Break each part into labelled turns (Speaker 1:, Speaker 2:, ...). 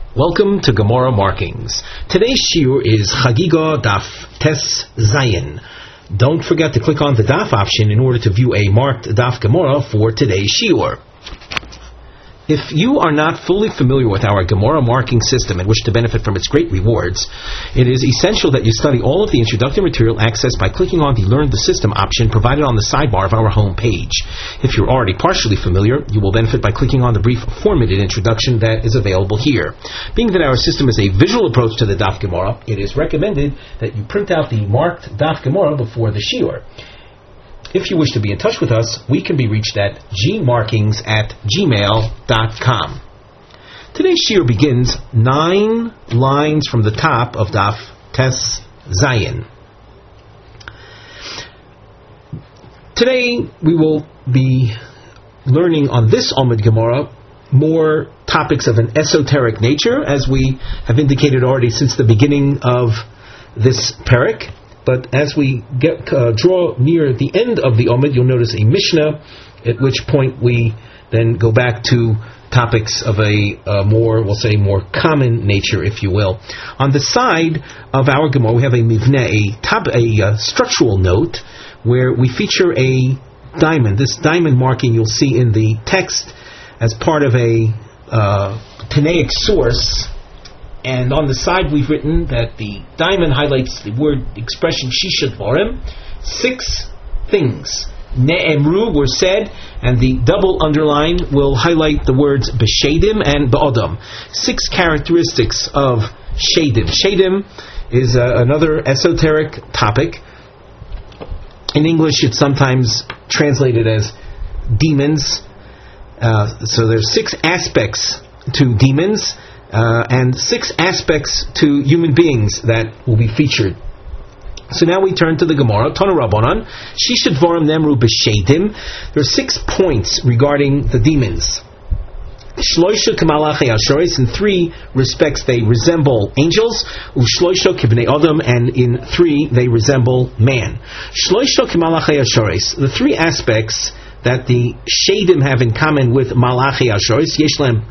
Speaker 1: Welcome to Gemara Markings. Today's shiur is Chagiga Daf Tes Zayin. Don't forget to click on the Daf option in order to view a marked Daf Gemara for today's shiur. If you are not fully familiar with our Gemara marking system and wish to benefit from its great rewards, it is essential that you study all of the introductory material accessed by clicking on the Learn the System option provided on the sidebar of our home page. If you're already partially familiar, you will benefit by clicking on the brief formatted introduction that is available here. Being that our system is a visual approach to the Daf Gemara, it is recommended that you print out the marked Daf Gemara before the shiur. If you wish to be in touch with us, we can be reached at gmarkings@gmail.com. Today's shiur begins 9 lines from the top of Daf Tes Zayin. Today we will be learning on this Amud Gemara more topics of an esoteric nature, as we have indicated already since the beginning of this parak. But as we draw near the end of the Amud, you'll notice a Mishnah, at which point we then go back to topics of a more common nature, if you will. On the side of our Gemara, we have a mivneh, a structural note, where we feature a diamond. This diamond marking you'll see in the text as part of a Tanaic source. And on the side we've written that the diamond highlights the word expression Shisha Dvarim. 6 things Ne'emru were said, and the double underline will highlight the words B'Shedim and B'Odam. 6 characteristics of Shedim. Shedim is another esoteric topic. In English it's sometimes translated as demons. So there's 6 aspects to demons. And 6 aspects to human beings that will be featured. So now we turn to the Gemara. Tana Rabbanan, Shisha Dvarim Nemru B'Shedim. There are 6 points regarding the demons. Shloisha Kamalachei Ashoris. In 3 respects they resemble angels. Ushloisha Kibnei Adam. And in 3 they resemble man. Shloisha Kamalachei Ashoris. The 3 aspects that the Shedim have in common with Malachei Ashoris. Yeshlem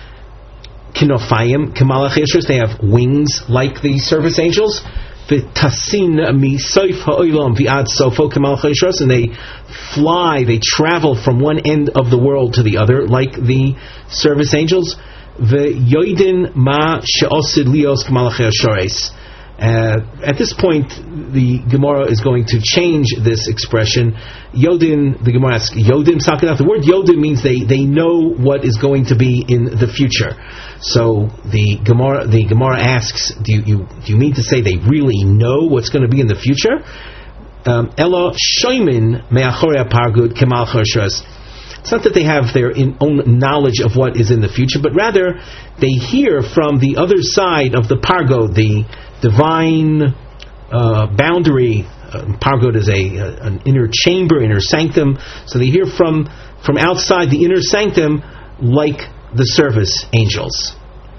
Speaker 1: Kinofayim, Kamalachei Ashoris, they have wings like the service angels. V'tasin misoif ha'olam v'ad sofo Kamalachei Ashoris, and they fly, they travel from one end of the world to the other like the service angels. V'yoidin ma she'osid lios Kamalachei Ashoris. At this point, the Gemara is going to change this expression. Yodin, the Gemara asks, Yodin Sakanach. The word Yodin means they know what is going to be in the future. So the Gemara asks, do you mean to say they really know what's going to be in the future? Elo shoymin me'achorei pargud kemal choshes. It's not that they have their own knowledge of what is in the future, but rather they hear from the other side of the pargod, the divine boundary. Pargod is an inner chamber, inner sanctum. So they hear from outside the inner sanctum like the service angels.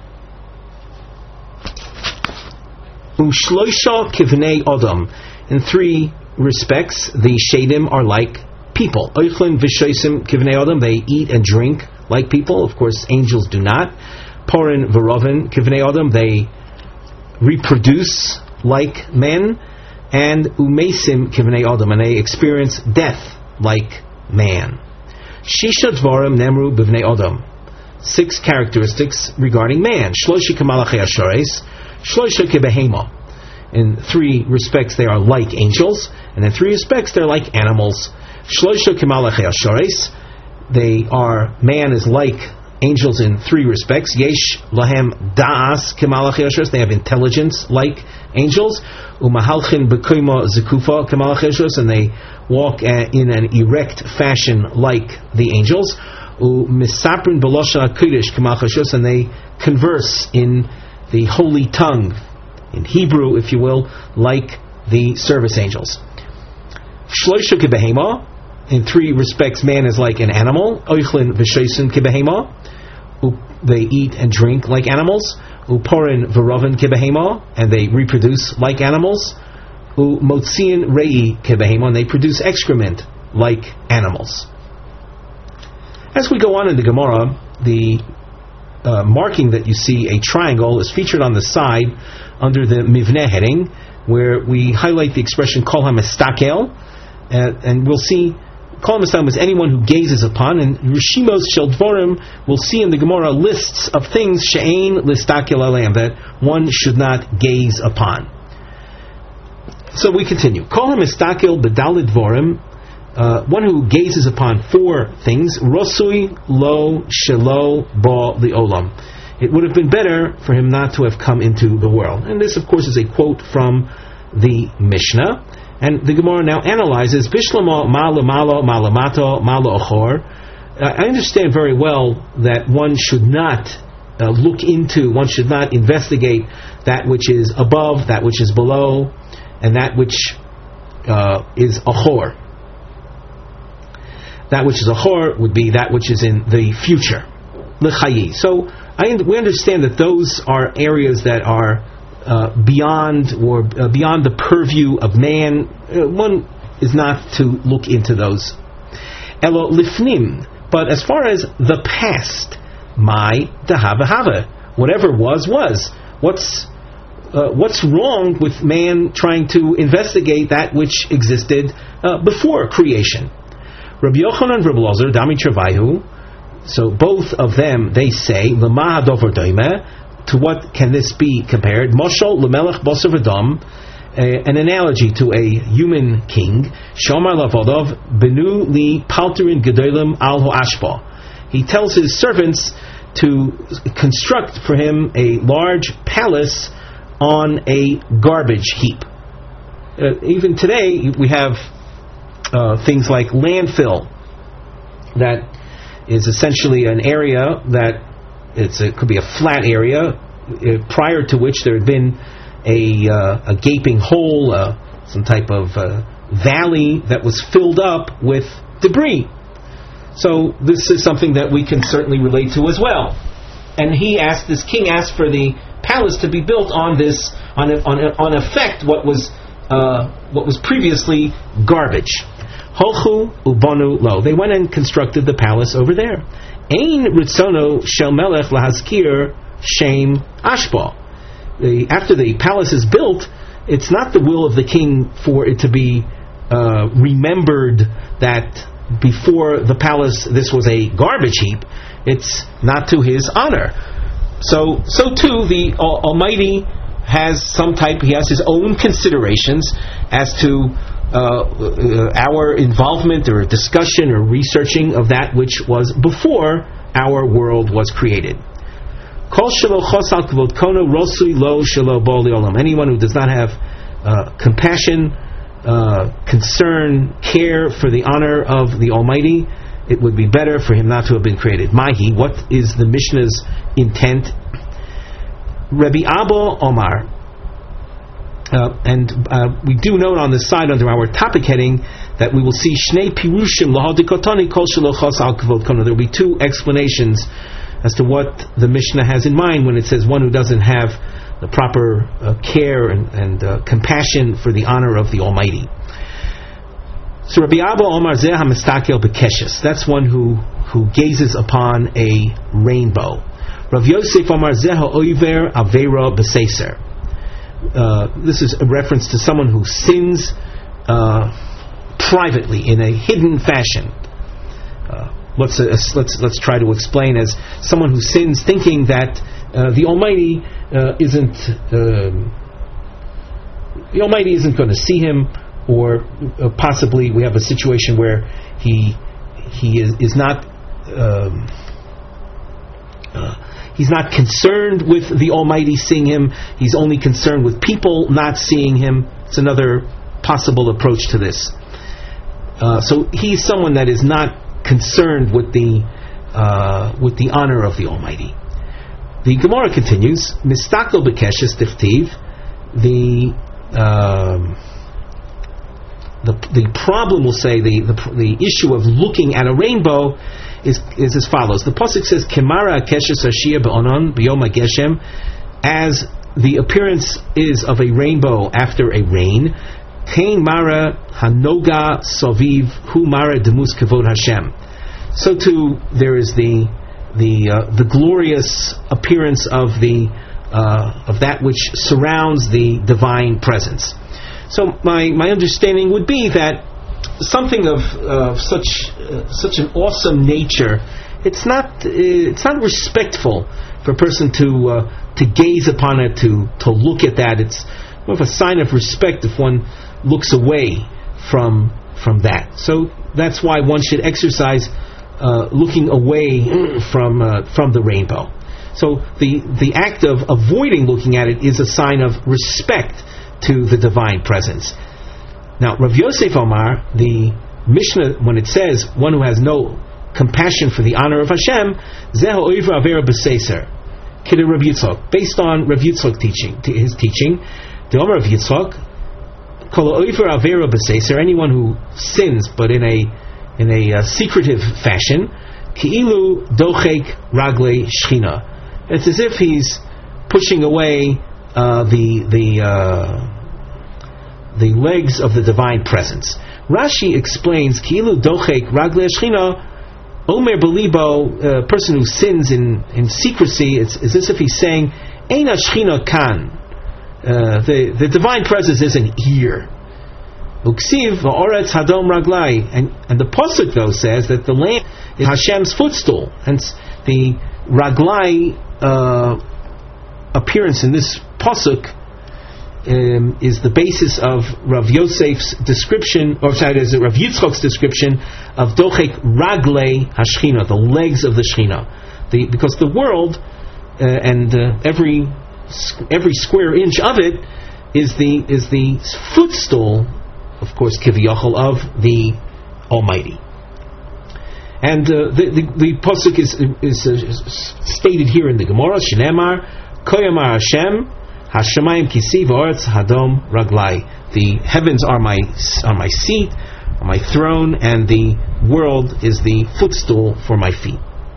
Speaker 1: Ushloisha kivnei Adam. In 3 respects, the Shedim are like people. Oichlin v'shoisim kivnei Adam. They eat and drink like people. Of course, angels do not. Porin v'rovin kivnei Adam. They reproduce like men. And umesim kivnei Adam. And they experience death like man. Shisha Dvarim Nemru b'vnei Adam. 6 characteristics regarding man. Shloisha Kamalachei Ashoris. Shloisha Kebehema. In 3 respects they are like angels, and in 3 respects they're like animals. Shloisha Kamalachei Ashoris. Man is like angels in 3 respects. Yesh lahem da'as Kamalachei Ashoris. They have intelligence like angels. Umahalchin b'koima zekufa Kamalachei Ashoris. And they walk in an erect fashion like the angels. Misaprin b'losha kodesh Kamalachei Ashoris. And they converse in the holy tongue, in Hebrew, if you will, like the service angels. Shloisha kebehema. In 3 respects, man is like an animal. Oichlin v'shoisin kebehema. They eat and drink like animals. Uporin v'rovin kebehema. And they reproduce like animals. Umotziin rei kebehema. And they produce excrement like animals. As we go on in the Gemara, the marking that you see a triangle is featured on the side under the Mivneh heading, where we highlight the expression Kol HaMestakel, and we'll see Kol HaMestakel is anyone who gazes upon, and Rishimos Shel Dvorim, we'll see in the Gemara lists of things She'ein Listakel Aleim, that one should not gaze upon. So we continue. Kol HaMestakel B'Daled Dvorim, one who gazes upon four things, Rosui Lo Shelo Ba Li'olam. It would have been better for him not to have come into the world. And this, of course, is a quote from the Mishnah. And the Gemara now analyzes Bishlama Mala Mala Malamato Mala Ochor. I understand very well that one should not one should not investigate that which is above, that which is below, and that which is Ochor. That which is Ochor would be that which is in the future. L'chayi. So we understand that those are areas that are beyond the purview of man. One is not to look into those. Elo lifnim, but as far as the past, my dahava, whatever was. What's wrong with man trying to investigate that which existed before creation? Rabbi Yochanan and Rabbi Elazar, Dami Travaihu. So both of them, they say, Lama Dover Doime. To what can this be compared? Moshel Lemelech Basar V'Dam, an analogy to a human king. Shomar Lavodov Benu Li Palterin Gedolim Al Ho'ashpa. He tells his servants to construct for him a large palace on a garbage heap. Even today, we have things like landfill, that is essentially an area that it could be a flat area prior to which there had been a gaping hole, some type of valley that was filled up with debris. So this is something that we can certainly relate to as well. And this king asked for the palace to be built on this, on effect what was previously garbage. Holchu ubanu lo. They went and constructed the palace over there. Ein ritzono shel melech lahazkir shem ashba. After the palace is built, it's not the will of the king for it to be remembered that before the palace this was a garbage heap. It's not to his honor. So too the Almighty has he has his own considerations as to our involvement or discussion or researching of that which was before our world was created. Anyone who does not have compassion, concern, care for the honor of the Almighty, it would be better for him not to have been created. Mahi, what is the Mishnah's intent? Rabbi Abba Omar. And we do note on the side under our topic heading that we will see Shnei Pirushim Lahadikotani Kol Shelo Chas Al Kavod Kona. There will be two explanations as to what the Mishnah has in mind when it says one who doesn't have the proper care and compassion for the honor of the Almighty. So Rabbi Abba Omar Zeh HaMestakel B'Keshes. That's one who gazes upon a rainbow. Rav Yosef Omar Zeh HaOiver Avera B'Seiser. This is a reference to someone who sins privately in a hidden fashion. Let's try to explain as someone who sins thinking that the Almighty isn't going to see him, or possibly we have a situation where he is not. He's not concerned with the Almighty seeing him. He's only concerned with people not seeing him. It's another possible approach to this. So he's someone that is not concerned with the honor of the Almighty. The Gemara continues. Mistakel b'keshes tiftiv. The problem, we'll say, the issue of looking at a rainbow is as follows. The pasuk says, "Kemara keshes hashia be'onon b'yom hageshem," as the appearance is of a rainbow after a rain. Kein mara hanoga soviv hu mara demus kavod Hashem. So too there is the the glorious appearance of that which surrounds the divine presence. So my understanding would be that something of such an awesome nature, it's not respectful for a person to gaze upon it, to look at that. It's more of a sign of respect if one looks away from that. So that's why one should exercise looking away from the rainbow. So the act of avoiding looking at it is a sign of respect to the divine presence. Now, Rav Yosef Omar, the Mishnah, when it says one who has no compassion for the honor of Hashem, zeho oiver avera b'seiser, kidei Rav Yitzchak, based on Rav Yitzchak his teaching, the Omer of Yitzchak, kol oiver avera b'seiser, anyone who sins but in a secretive fashion, ki'ilu dochek raglei shchina. It's as if he's pushing away the legs of the divine presence. Rashi explains, ki'ilu dochek raglei shchina, Omer belibo, a person who sins in secrecy, it's as if he's saying, Eina shchina kan, the divine presence isn't here. Uksiv va'oretz hadom raglai, and the pasuk though says that the land is Hashem's footstool, hence the raglai appearance in this pasuk is the basis of Rav Yosef's description, or sorry, is Rav Yitzchak's description of dochek raglei hashchina, the legs of the shchina, because the world and every square inch of it is the footstool, of course, kiviyachol, of the Almighty. And the pasuk is stated here in the Gemara, Shneimar Koyamar Hashem Hashemayim kisi v'aretz hadom raglai. The heavens are my seat, are my throne, and the world is the footstool for my feet.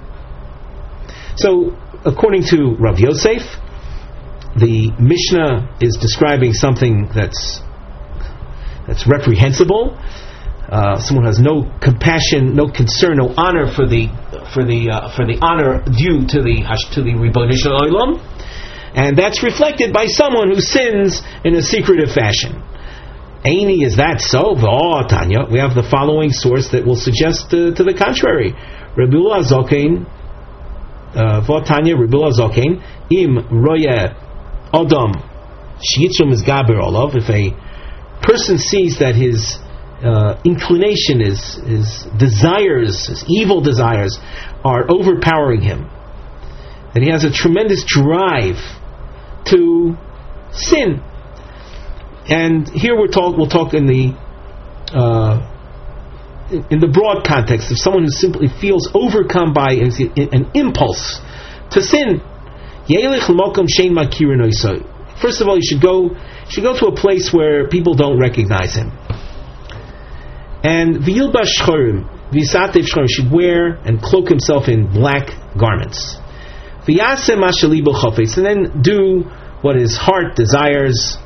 Speaker 1: So, according to Rav Yosef, the Mishnah is describing something that's reprehensible. Someone has no compassion, no concern, no honor for the honor due to the Ribono Shel Olam, and that's reflected by someone who sins in a secretive fashion. Aini, is that so? Tanya, we have the following source that will suggest to the contrary. Rebula Zokein, Tanya, Rebula Zokein, Im Roya Odom Shiyitzum is Gaber Olav. If a person sees that his inclination, his desires, his evil desires are overpowering him, that he has a tremendous drive to sin. And here we'll talk in the broad context of someone who simply feels overcome by an impulse to sin. First of all, you should go to a place where people don't recognize him. And v'yilbash shchorim, v'yisatev shchorim, should wear and cloak himself in black garments. V'yaseh ma shelibo chafetz, and then do what his heart desires.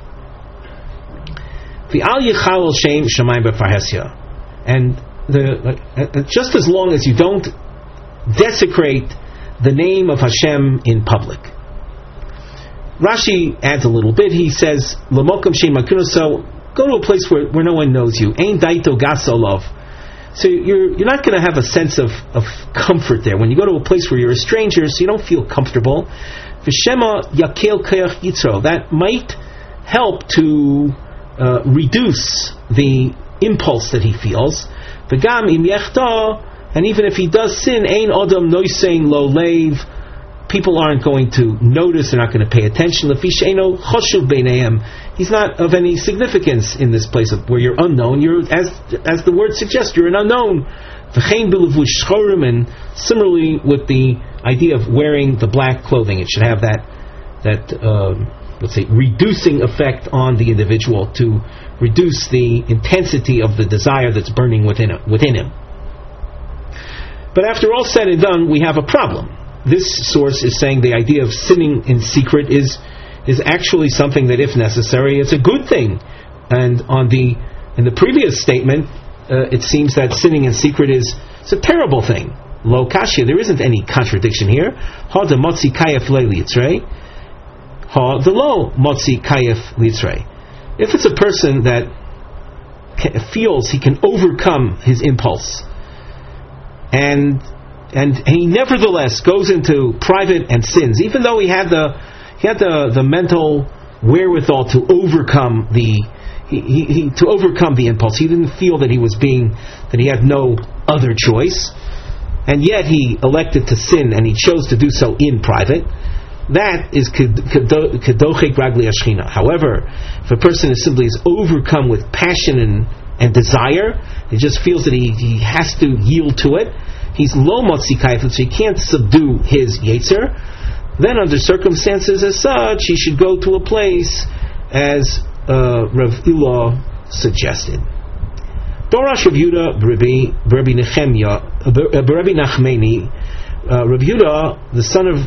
Speaker 1: V'al yichal al shem shamayim b'farhesya, and just as long as you don't desecrate the name of Hashem in public. Rashi adds a little bit. He says, "L'mokom shem makuna." So go to a place where no one knows you. Ein daito gasolov. So you're not going to have a sense of comfort there. When you go to a place where you're a stranger, so you don't feel comfortable. V'shema yakel koyach yitro. That might help to reduce the impulse that he feels. V'gam im yechta, and even if he does sin, ein odom noisein lo leiv. People aren't going to notice, they're not going to pay attention. He's not of any significance in this place where you're unknown. You're, as the word suggests, you're an unknown. And similarly with the idea of wearing the black clothing, it should have that let's say, reducing effect on the individual to reduce the intensity of the desire that's burning within him. But after all said and done, we have a problem. This source is saying the idea of sinning in secret is actually something that, if necessary, it's a good thing. And in the previous statement, it seems that sinning in secret is a terrible thing. lo kashya. There isn't any contradiction here. Ha de motzi kayef leilitzrei. Ha de lo motzi kayef litzrei. If it's a person that feels he can overcome his impulse, and he nevertheless goes into private and sins, even though he had the mental wherewithal to overcome the impulse. He didn't feel that he had no other choice, and yet he elected to sin, and he chose to do so in private. That is kedochek ragli ashchina. However, if a person is simply overcome with passion and desire, he just feels that he has to yield to it, he's lo motzi kayef, so he can't subdue his yetzer, then under circumstances as such, he should go to a place as Rav Ilah suggested. Dorash Rav Yehuda Rabbi Nachmani, Rav Yehuda, the son of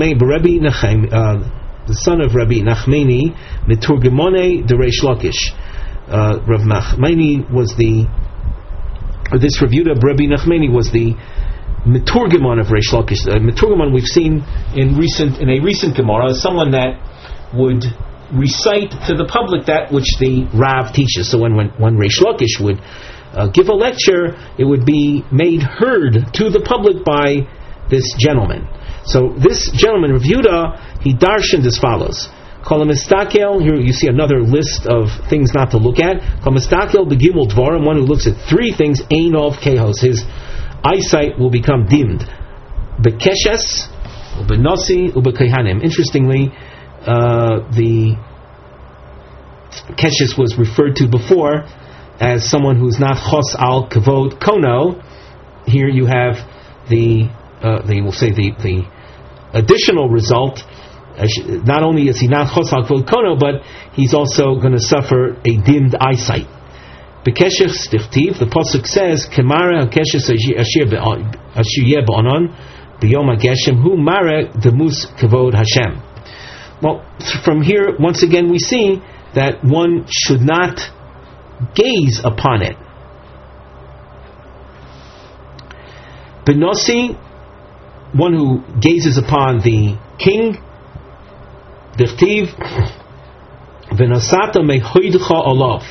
Speaker 1: Rabbi Nachmani, Meturgemone de Reish Lakish. Rav Nachmani was this Rav Yehuda Rabbi Nachmani was the Meturgemon of Reish Lakish. Meturgemon we've seen in a recent Gemara, someone that would recite to the public that which the Rav teaches. So when Reish Lakish would give a lecture, it would be made heard to the public by this gentleman. So this gentleman, Rav Yehuda, he darshaned as follows. Kolamistakel, here you see another list of things not to look at. Kolamistakel begimul dvarim, one who looks at three things, ein of kehos, his eyesight will become dimmed. Bekeshes, ubenosi, ubekohanim. Interestingly, the keshes was referred to before as someone who's not chos al kavod kono. Here you have the additional result. Not only is he not chos al kavod kono, but he's also going to suffer a dimmed eyesight. Bekeshes tichtiv, the pasuk says, "Kemare hakeshes ashir be'anon b'yom hageshem hu mare demus kavod Hashem." Well, from here, once again, we see that one should not gaze upon it. Benosi, one who gazes upon the king, dichtiv, v'nosata mehoidcha olav.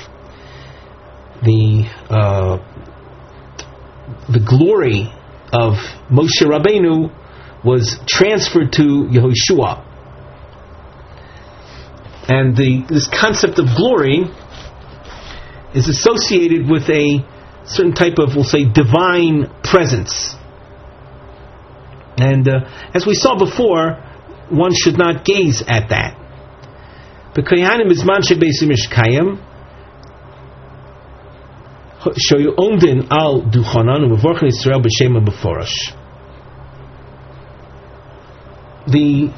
Speaker 1: The glory of Moshe Rabbeinu was transferred to Yehoshua. And this concept of glory is associated with a certain type of, we'll say, divine presence. And as we saw before, one should not gaze at that. B'kohanim bizman shebeis mishkayim shoyu omdin al duchanan u'mevorchen Yisrael b'shem b'forash. The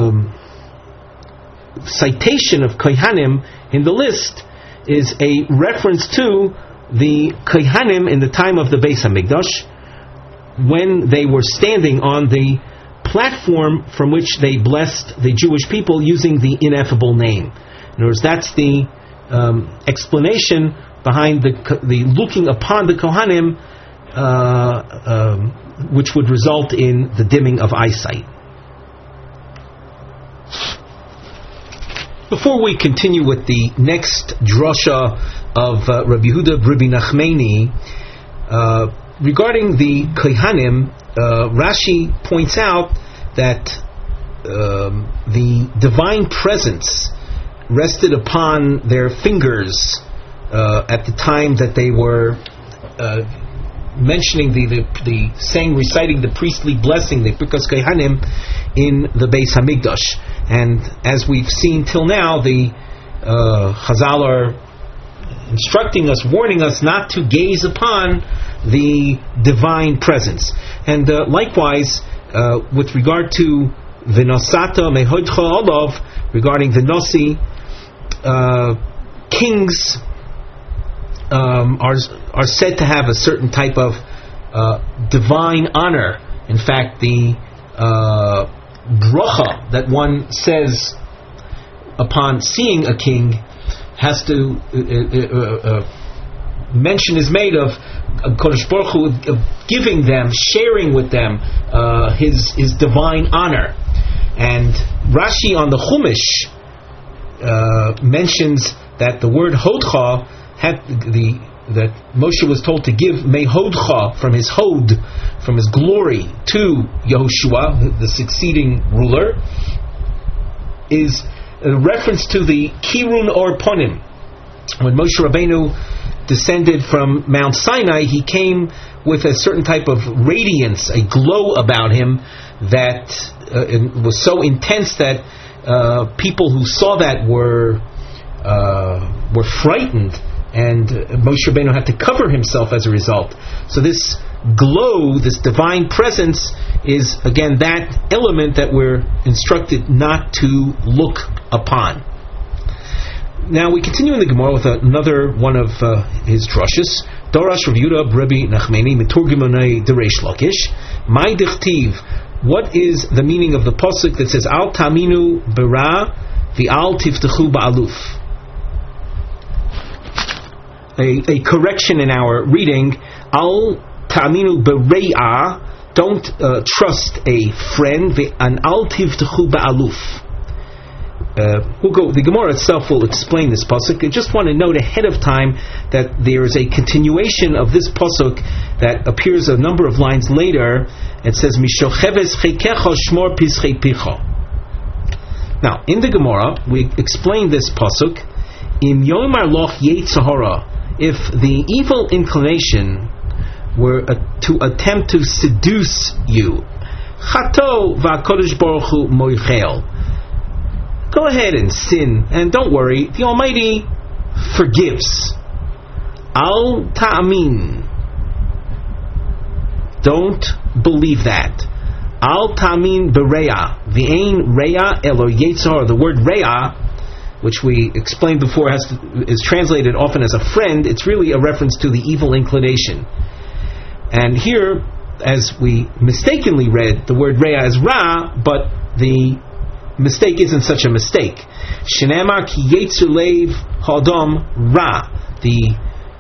Speaker 1: citation of Kohanim in the list is a reference to the Kohanim in the time of the Beis Hamikdash, when they were standing on the platform from which they blessed the Jewish people using the ineffable name. In other words, that's the explanation behind the looking upon the Kohanim, which would result in the dimming of eyesight. Before we continue with the next drasha of Rabbi Yehuda Rabbi Nachmani, regarding the Kohanim, Rashi points out that the divine presence rested upon their fingers at the time that they were mentioning reciting the priestly blessing, the Birkas Kohanim, in the Beis Hamikdash. And as we've seen till now, the Chazal are instructing us, warning us not to gaze upon the divine presence. And likewise, with regard to V'nosata mehodcha olav, regarding the Nosi, kings are said to have a certain type of divine honor. In fact, the bracha that one says upon seeing a king has to mention is made of Kodesh Baruch Hu giving them, sharing with them his divine honor. And Rashi on the Chumash mentions that the word Hodcha that Moshe was told to give Mehodcha from his Hod, from his glory, to Yehoshua, the succeeding ruler, is a reference to the Kirun or Ponim. When Moshe Rabbeinu descended from Mount Sinai, he came with a certain type of radiance, a glow about him that was so intense that people who saw that were frightened, and Moshe Rabbeinu had to cover himself as a result. So this glow, this divine presence, is again that element that we're instructed not to look upon. Now we continue in the Gemara with another one of his drushes. Dorash Rav Yehuda Rabbi Nachmani Miturgimonei Dereish Lakish. My dichtiv. What is the meaning of the pasuk that says Al Taminu Bera V'Al Tiftechu Ba'aluf? A correction in our reading. Al Taminu Bere'a. Don't trust a friend. And Al Tiftechu Ba'aluf. The Gemara itself will explain this pasuk. I just want to note ahead of time that there is a continuation of this pasuk that appears a number of lines later. It says, Mishocheves chekecha shmor pischei picha. Now, in the Gemara, we explain this pasuk, Im yomar loch yetzahara, if the evil inclination were to attempt to seduce you, chato va'kodesh baruch hu moichel, go ahead and sin, and don't worry, the Almighty forgives. Al ta'amin. Don't believe that. Al ta'amin bere'a. V'ein re'a elo yetzar. The word re'a, which we explained before, is translated often as a friend. It's really a reference to the evil inclination. And here, as we mistakenly read, the word re'a is ra, but the mistake isn't such a mistake. Shenamar ki yetzer leiv hadam ra. The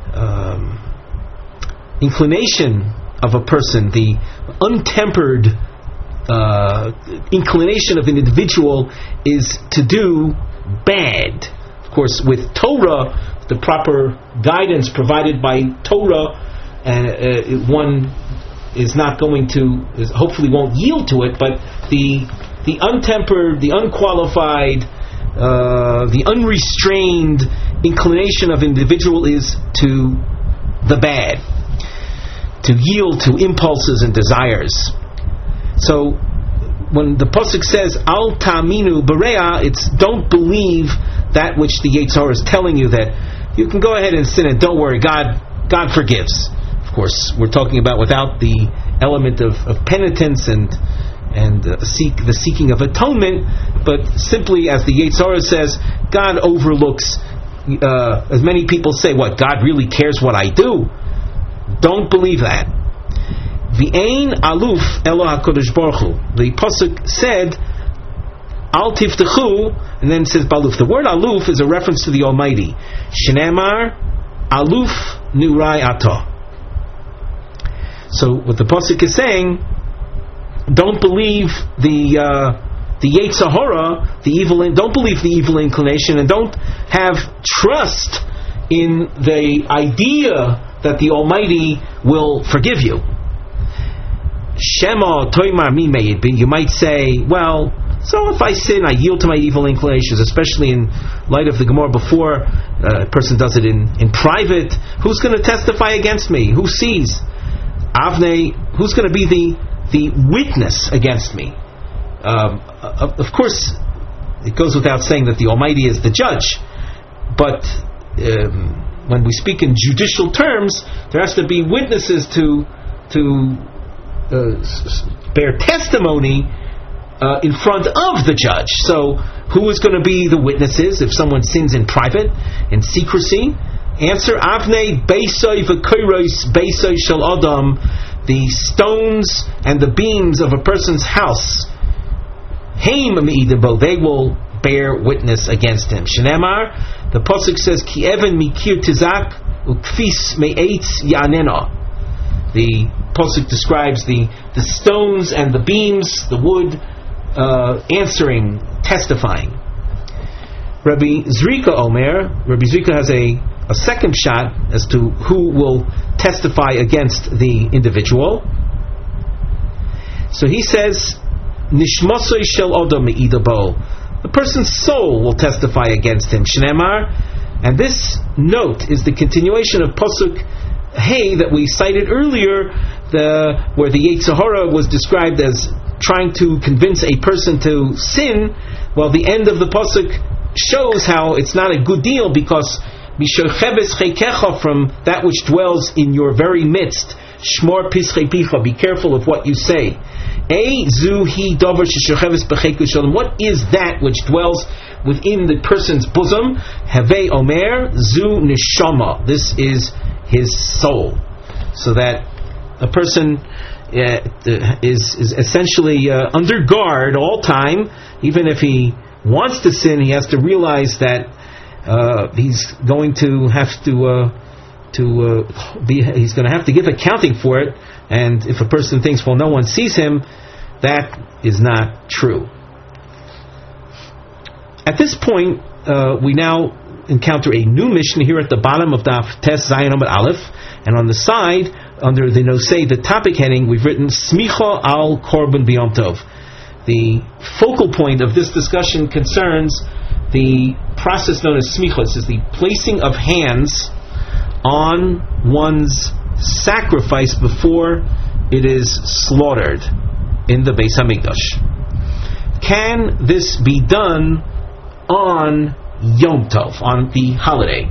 Speaker 1: inclination of a person, the untempered inclination of an individual is to do bad. Of course, with Torah, the proper guidance provided by Torah, one is not going to, hopefully won't yield to it, but the untempered, the unqualified, the unrestrained inclination of individual is to the bad, to yield to impulses and desires. So when the pasuk says Al Ta'aminu Bere'a, it's don't believe that which the Yetzer Hara is telling you, that you can go ahead and sin and don't worry, God forgives. Of course, we're talking about without the element of penitence and the seeking of atonement, but simply, as the Yetzer Hara says, God overlooks. As many people say, what, God really cares what I do? Don't believe that. V'ein aluf elo HaKadosh Baruch Hu. The pasuk said Al tiftechu, and then it says baluf. The word aluf is a reference to the Almighty. Shneimar aluf nurai atah. So what the pasuk is saying, don't believe the Yetzer Hara, the evil. Don't believe the evil inclination, and don't have trust in the idea that the Almighty will forgive you. Shema toimar mimei. You might say, well, so if I sin, I yield to my evil inclinations, especially in light of the Gemara before. A person does it in private. Who's going to testify against me? Who sees? Avnei, who's going to be the witness against me? Of course, it goes without saying that the Almighty is the judge, but when we speak in judicial terms, there has to be witnesses to bear testimony in front of the judge. So, who is going to be the witnesses if someone sins in private, in secrecy? Answer: Avnei beisoy v'koros beisoy shel adam. The stones and the beams of a person's house, heim me'idabo, they will bear witness against him. Shneimar, the pasuk says, Ki even mikir tizak ukfis me'etz yanena. The pasuk describes the stones and the beams, the wood, answering, testifying. Rabbi Zrika has a second shot as to who will testify against the individual. So he says, Nishmasoi shel odom me'idabo. The person's soul will testify against him. Shneimar, and this note is the continuation of pasuk Hey that we cited earlier, where the Yetzer Hara was described as trying to convince a person to sin. Well, the end of the pasuk shows how it's not a good deal, because mishocheves cheikecha, from that which dwells in your very midst, shmor pischei picha, be careful of what you say. Zu hi davar sheshocheves b'cheiku shalom. What is that which dwells within the person's bosom? Havei omer zu neshama. This is his soul. So that a person is essentially under guard all time. Even if he wants to sin, he has to realize that he's going to have he's going to have to give accounting for it. And if a person thinks, well, no one sees him, that is not true. At this point, we now encounter a new Mishnah here at the bottom of Daf Tes Zayin Amud Aleph, and on the side, under the Nosei, the topic heading, we've written Smicha al Korban B'Yom Tov. The focal point of this discussion concerns the process known as smicha. This is the placing of hands on one's sacrifice before it is slaughtered in the Beis Hamikdash. Can this be done on Yom Tov, on the holiday?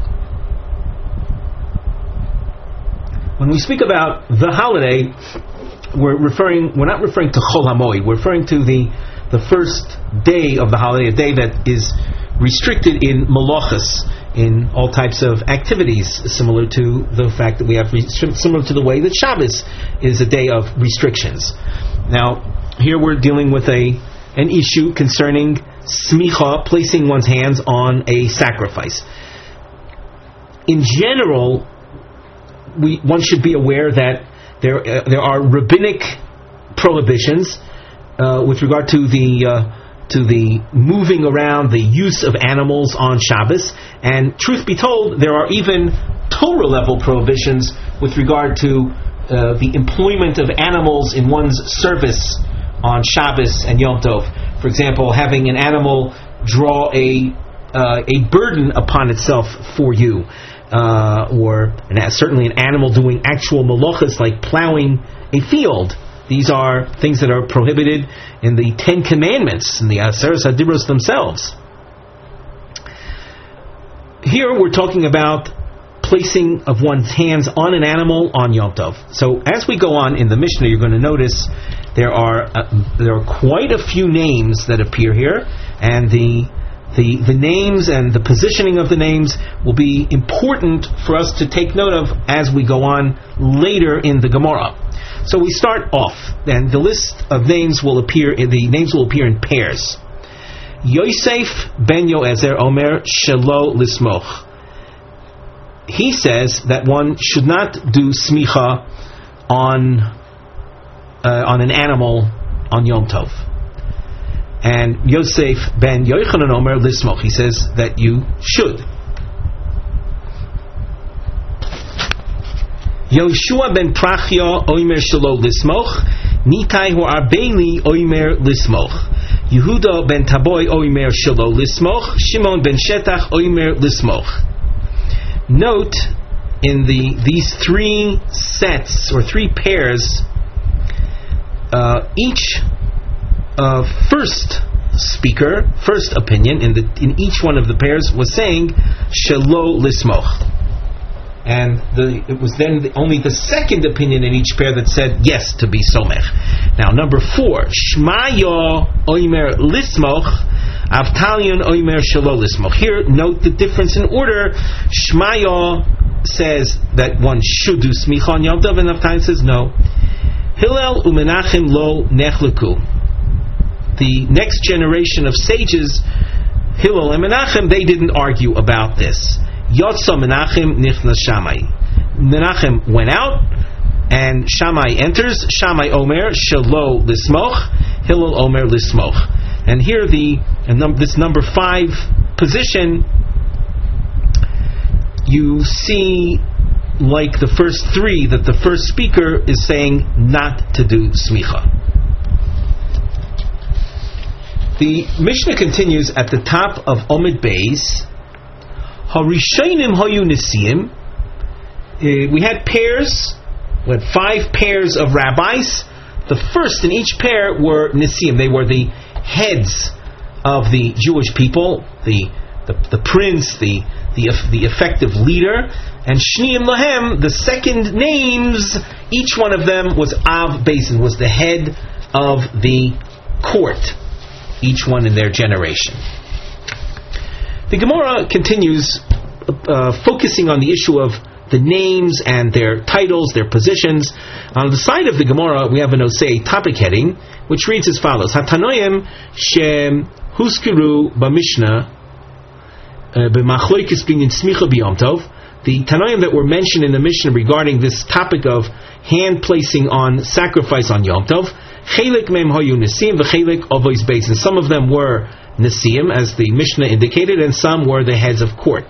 Speaker 1: When we speak about the holiday, we're not referring to Chol HaMoed. We're referring to the first day of the holiday, a day that is restricted in malachas, in all types of activities, similar to the fact that we have similar to the way that Shabbos is a day of restrictions. Now, here we're dealing with an issue concerning smicha, placing one's hands on a sacrifice. In general, one should be aware that there are rabbinic prohibitions with regard to the moving around, the use of animals on Shabbos, and truth be told, there are even Torah level prohibitions with regard to the employment of animals in one's service on Shabbos and Yom Tov. For example, having an animal draw a burden upon itself for you. Or certainly an animal doing actual malachas like plowing a field. These are things that are prohibited in the Ten Commandments, in the Aseres HaDibros themselves. Here we're talking about placing of one's hands on an animal on Yom Tov. So as we go on in the Mishnah, you're going to notice there are quite a few names that appear here, and the names and the positioning of the names will be important for us to take note of as we go on later in the Gemara. So we start off, and the list of names will appear in pairs. Yosef ben Yoezer Omer Shelo Lismoch. He says that one should not do smicha on an animal on Yom Tov. And Yosef ben Yochanan Omer Lismoch, he says that you should. Yoshua ben Prachia Omer Shelo Lismoch, Nikai hu Arbeli Omer Lismoch, Yehuda ben Taboy Omer Shelo Lismoch, Shimon ben Shetach Omer Lismoch. Note in these three sets or three pairs, each first speaker, first opinion in each one of the pairs was saying Shelo Lismoch, and it was then only the second opinion in each pair that said yes to be somech. Now number 4, Shmaya Omer Lismoch, Avtalion Omer Shelo Lismoch. Here note the difference in order. Shmaya says that one should do smicha on Yom Tov, and Avtalion says no. Hillel uMenachem lo nechleku. The next generation of sages, Hillel and Menachem, they didn't argue about this. Yotza Menachem Nichnas Shammai. Menachem went out, and Shammai enters. Shammai Omer Shelo Lismoch, Hillel Omer Lismoch. And here this number 5 position, you see, like the first 3, that the first speaker is saying not to do smicha. The Mishnah continues at the top of Omid Beis. Harishonim hayu nesiim. We had pairs. We had 5 pairs of rabbis. The first in each pair were nesiim. They were the heads of the Jewish people, the prince, the effective leader. And Shniim Lahem, the second names, each one of them was Av Basin, was the head of the court, each one in their generation. The Gemara continues focusing on the issue of the names and their titles, their positions. On the side of the Gemara, we have an Osei topic heading, which reads as follows: Hatanoim shem huskiru b'mishnah b'machloikis binyan smicha b'yom tov. The Tanoim that were mentioned in the Mishnah regarding this topic of hand placing on sacrifice on Yom Tov, chelik mem hayu nesiim v'chelik ovois beis. And some of them were nesiim, as the Mishnah indicated, and some were the heads of court.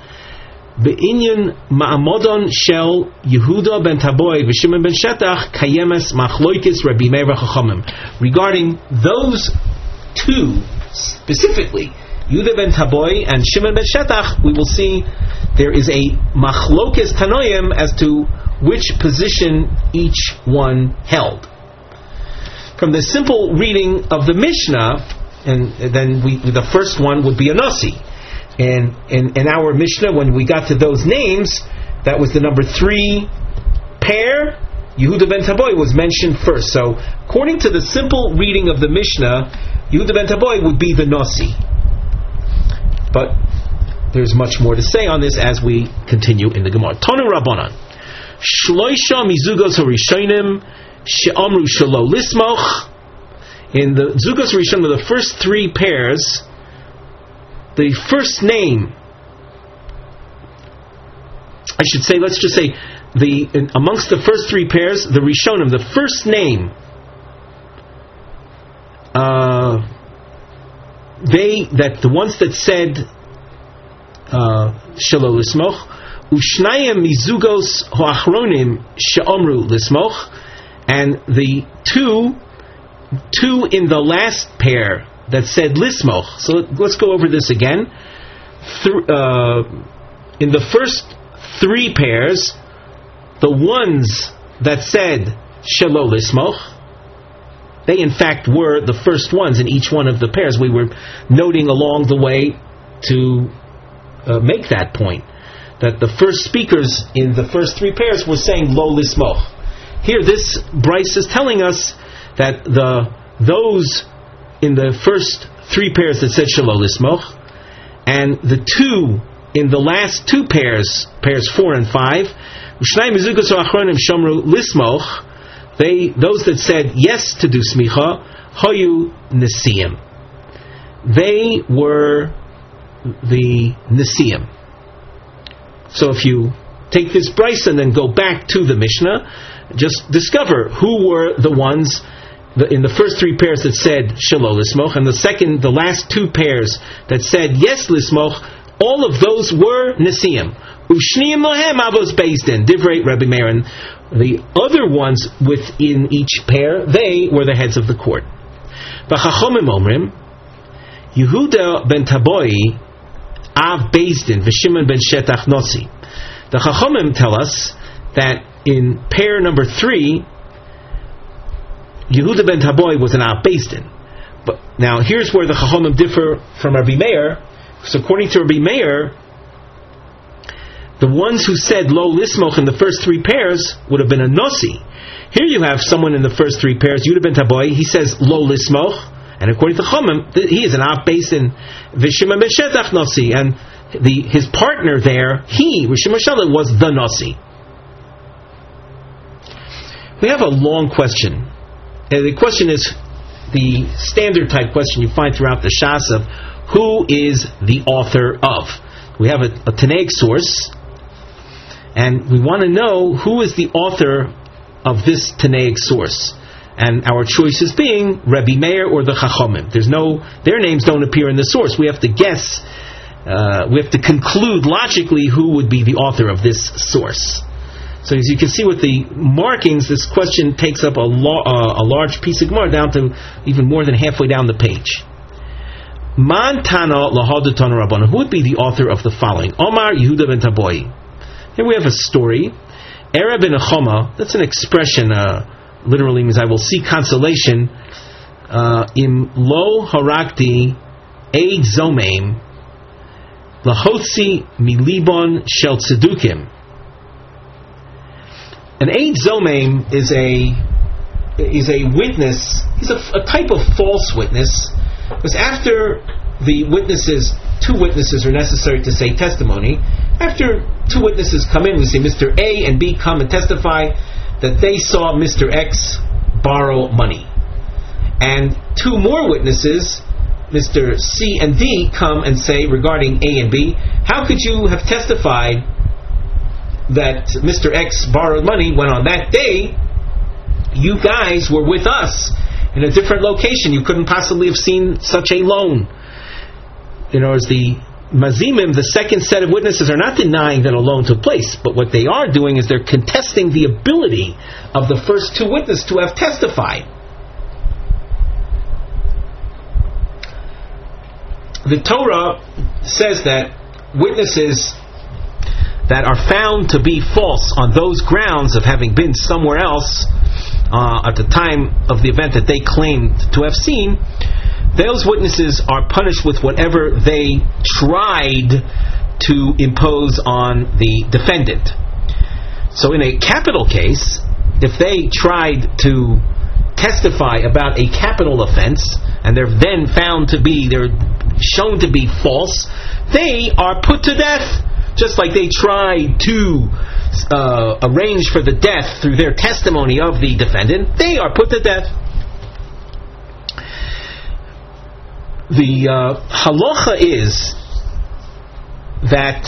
Speaker 1: Be'inyan ma'amodon shel Yehuda ben Taboy v'Shimon ben Shetach kayemes machloikis Rabbi Meir v'Chachamim. Regarding those 2 specifically, Yehuda ben Taboy and Shimon ben Shetach, we will see there is a machlokes tanoim as to which position each one held. From the simple reading of the Mishnah, and then the first one would be a nasi. And in our Mishnah, when we got to those names, that was the number 3 pair. Yehuda ben Taboy was mentioned first. So, according to the simple reading of the Mishnah, Yehuda ben Taboy would be the nasi. But there's much more to say on this as we continue in the Gemara. Tanu Rabbanan, Shloisha mizugos harishonim she'amru shelo lismoch. In the zugos harishonim, the first 3 pairs, the first name, I should say, let's just say, amongst the first 3 pairs, the rishonim, the first name, the ones that said Shelo Lismoch, Ushnayim Mizugos Hoachronim She'omru Lismoch, and the two in the last pair that said Lismoch. So let's go over this again. In the first 3 pairs, the ones that said Shelo Lismoch, they in fact were the first ones in each one of the pairs. We were noting along the way to make that point, that the first speakers in the first 3 pairs were saying Lo Lismoch. Here this Bryce is telling us that those in the first 3 pairs that said Shelo Lismoch, and the 2 in the last 2 pairs 4 and 5, Ushnai Mizugos Achronim Shomru Lismoch, those that said yes to do smicha, Hoyu Nesiim. They were the Nesiim. So if you take this Bryce and then go back to the Mishnah, just discover who were the ones in the first 3 pairs that said Shelo Lismoch, and the last 2 pairs that said yes Lismoch. All of those were Nesiim. Ushniim Lahem Avos Beis-Din, Divrei Rabbi Meir. The other ones within each pair, they were the heads of the court. V'chachomim omrim, Yehuda ben Taboy Av Beis-Din v'Shimon ben Shetach Nosi. The Chachomim tell us that in pair number 3, Yehuda ben Taboy was an Av Beis-Din. But now here's where the Chachomim differ from Rabbi Meir. So according to Rabbi Meir, the ones who said Lo Lismoch in the first 3 pairs would have been a Nosi. Here you have someone in the first 3 pairs, Yehuda ben Taboy, he says Lo Lismoch, and according to Chomim, he is an Av Beis-Din, V'Shimon ben Shetach Nosi, and his partner there, Rishon Mashalah, was the Nosi. We have a long question. The question is the standard type question you find throughout the Shas of who is the author of. We have a Tanaic source, and we want to know who is the author of this Tanaic source. And our choices being Rabbi Meir or the Chachomim. Their names don't appear in the source. We have to guess, we have to conclude logically who would be the author of this source. So as you can see with the markings, this question takes up a large piece of Gemara down to even more than halfway down the page. Man Tana Lahadatan Rabbana. Who would be the author of the following? Omar Yehuda ben Taboy. Here we have a story. Erev ben Choma. That's an expression. Literally means I will seek consolation. Im lo harakti eid zomeim lahotzi milibon shel tzedukim. An eid zomeim is a witness. He's a type of false witness, because after the witnesses, two witnesses are necessary to say testimony. After two witnesses come in, we say Mr. A and B come and testify that they saw Mr. X borrow money. And two more witnesses, Mr. C and D, come and say regarding A and B, how could you have testified that Mr. X borrowed money when on that day you guys were with us in a different location? You couldn't possibly have seen such a loan. As the Mazimim, the second set of witnesses, are not denying that a loan took place, but what they are doing is they're contesting the ability of the first two witnesses to have testified. The Torah says that witnesses that are found to be false on those grounds of having been somewhere else at the time of the event that they claimed to have seen, those witnesses are punished with whatever they tried to impose on the defendant. So in a capital case, if they tried to testify about a capital offense and they're then they're shown to be false, they are put to death. Just like they tried to arrange for the death through their testimony of the defendant, they are put to death. The halacha is that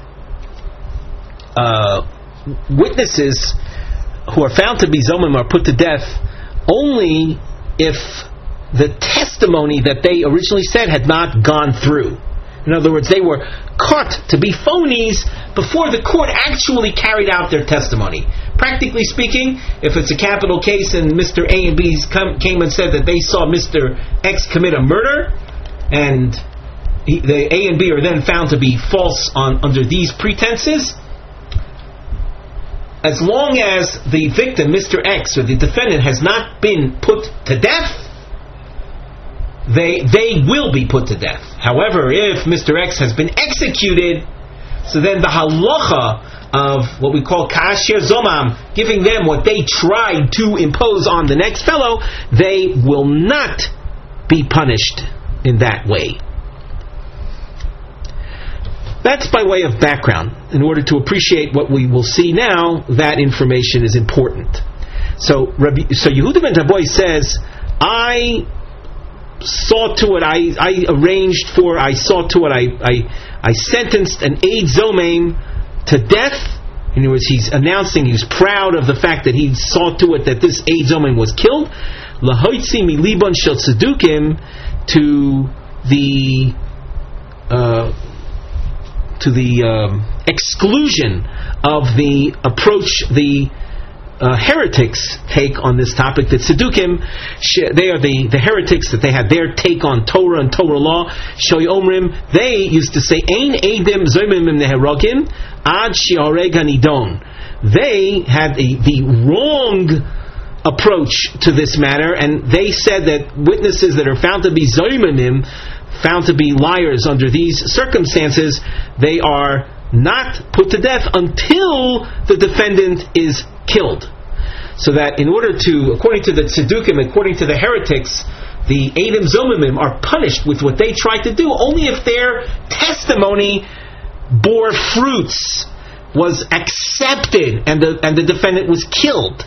Speaker 1: witnesses who are found to be zomim are put to death only if the testimony that they originally said had not gone through. In other words, they were caught to be phonies before the court actually carried out their testimony. Practically speaking, if it's a capital case and Mr. A and B came and said that they saw Mr. X commit a murder, and the A and B are then found to be false under these pretenses, as long as the victim, Mr. X, or the defendant, has not been put to death, they will be put to death. However, if Mr. X has been executed, so then the halacha of what we call kashir zomam, giving them what they tried to impose on the next fellow, they will not be punished in that way. That's by way of background. In order to appreciate what we will see now, that information is important. So Yehuda ben Taboy says, I saw to it, I sentenced an eid zomeim to death. In other words, he's announcing, he's proud of the fact that he saw to it that this eid zomeim was killed. Lahoitzi milibon shel tzedukim, to the exclusion of the approach the heretics take on this topic. That Tzedukim, they are the heretics, that they had their take on Torah and Torah law. Shoy Omrim, they used to say, Ein Eidim Zoymim Neherogim Ad Shi'areg Hanidon. They had the wrong approach to this matter, and they said that witnesses that are found to be Zoymimim, found to be liars under these circumstances, they are not put to death until the defendant is killed. So that in order to, according to the Tzedukim, according to the heretics, the Eidim Zomimim are punished with what they tried to do only if their testimony bore fruits, was accepted, and the defendant was killed.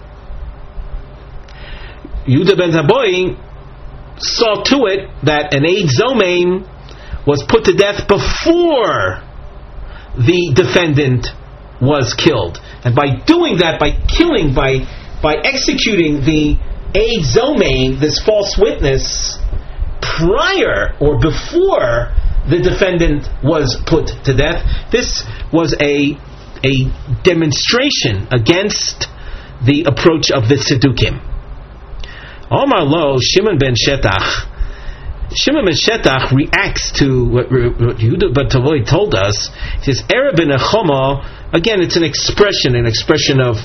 Speaker 1: Yehuda ben Taboy saw to it that an eid zomeim was put to death before the defendant was killed. And by doing that, by executing the Eid Zomein, this false witness, prior or before the defendant was put to death, this was a demonstration against the approach of the Tzedukim. Omar Lo, Shimon ben Shetach reacts to what Yehuda ben Tavoy told us. He says, Erev ben Echoma, again, it's an expression of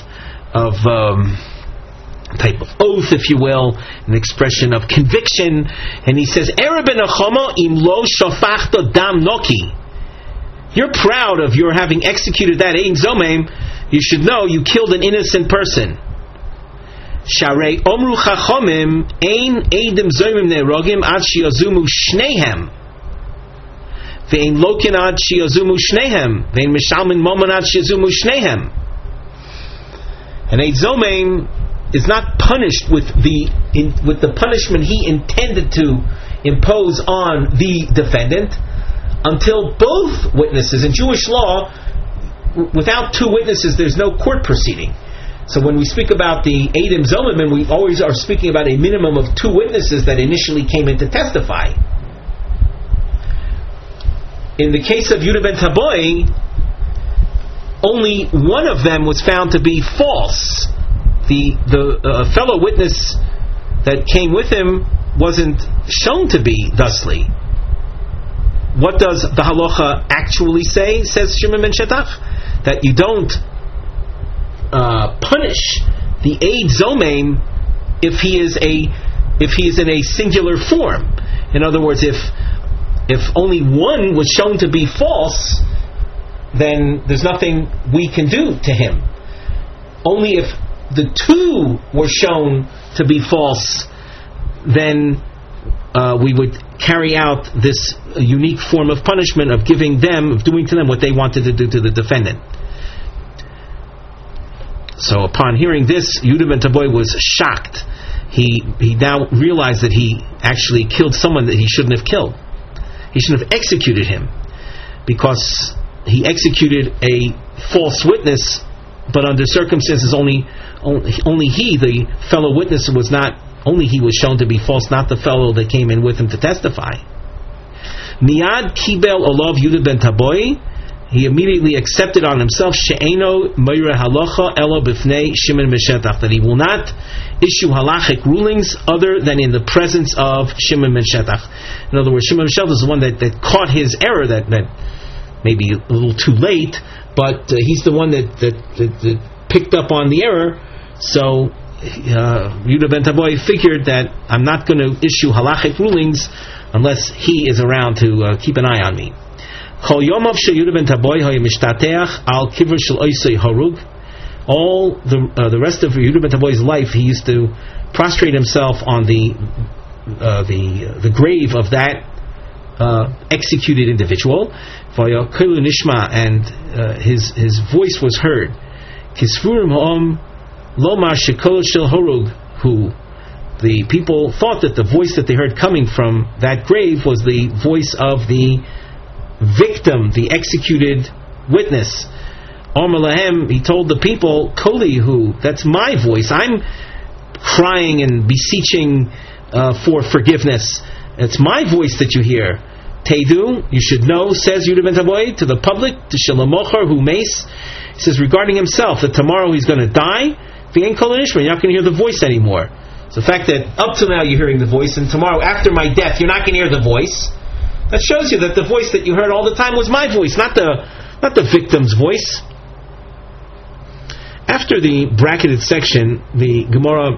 Speaker 1: type of oath, if you will, an expression of conviction. And he says, Erev ben Echoma im lo shofachta dam noki. You're proud of your having executed that Ein Zomeim. You should know you killed an innocent person. Sharei omru chachomim ein eidim zoimim ne'rogim ad shiazumu shnehem ve'ein lokin ad shiazumu shnehem ve'ein mishalmin momon ad shiazumu shnehem. And Eid Zomeim is not punished with the punishment he intended to impose on the defendant until both witnesses. In Jewish law, without two witnesses, there's no court proceeding. So when we speak about the Eidim Zomim, we always are speaking about a minimum of two witnesses that initially came in to testify. In the case of Yehuda ben Taboy, only one of them was found to be false. The fellow witness that came with him wasn't shown to be thusly. What does the halacha actually say, says Shimon ben Shetach? That you don't punish the Eid Zomeim if he is in a singular form. In other words, if only one was shown to be false, then there's nothing we can do to him. Only if the two were shown to be false, then we would carry out this unique form of punishment of doing to them what they wanted to do to the defendant. So upon hearing this, Yehuda ben Taboy was shocked. He now realized that he actually killed someone that he shouldn't have killed. He shouldn't have executed him, because he executed a false witness, but under circumstances only he, the fellow witness, was shown to be false, not the fellow that came in with him to testify. Miyad kibel olav Yehuda ben Taboy, he immediately accepted on himself she'eno meira halacha elo b'fnei Shimon ben Shetach, that he will not issue halachic rulings other than in the presence of Shimon ben Shetach. In other words, Shimon ben Shetach is the one that caught his error, that maybe a little too late, but he's the one that picked up on the error. So Yehuda ben Taboy figured that I'm not going to issue halachic rulings unless he is around to keep an eye on me. All the rest of Yehuda ben Taboy's life, he used to prostrate himself on the grave of that executed individual. And his voice was heard. Who the people thought that the voice that they heard coming from that grave was the voice of the victim, the executed witness. Omalahem, he told the people, Kolihu, that's my voice. I'm crying and beseeching for forgiveness. It's my voice that you hear. Teidu, you should know, says Yehuda ben Taboy to the public, to Shalamochar who mace. He says regarding himself that tomorrow he's going to die. You're not going to hear the voice anymore. So the fact that up to now you're hearing the voice, and tomorrow after my death you're not going to hear the voice, that shows you that the voice that you heard all the time was my voice, not the victim's voice. After the bracketed section, the Gemara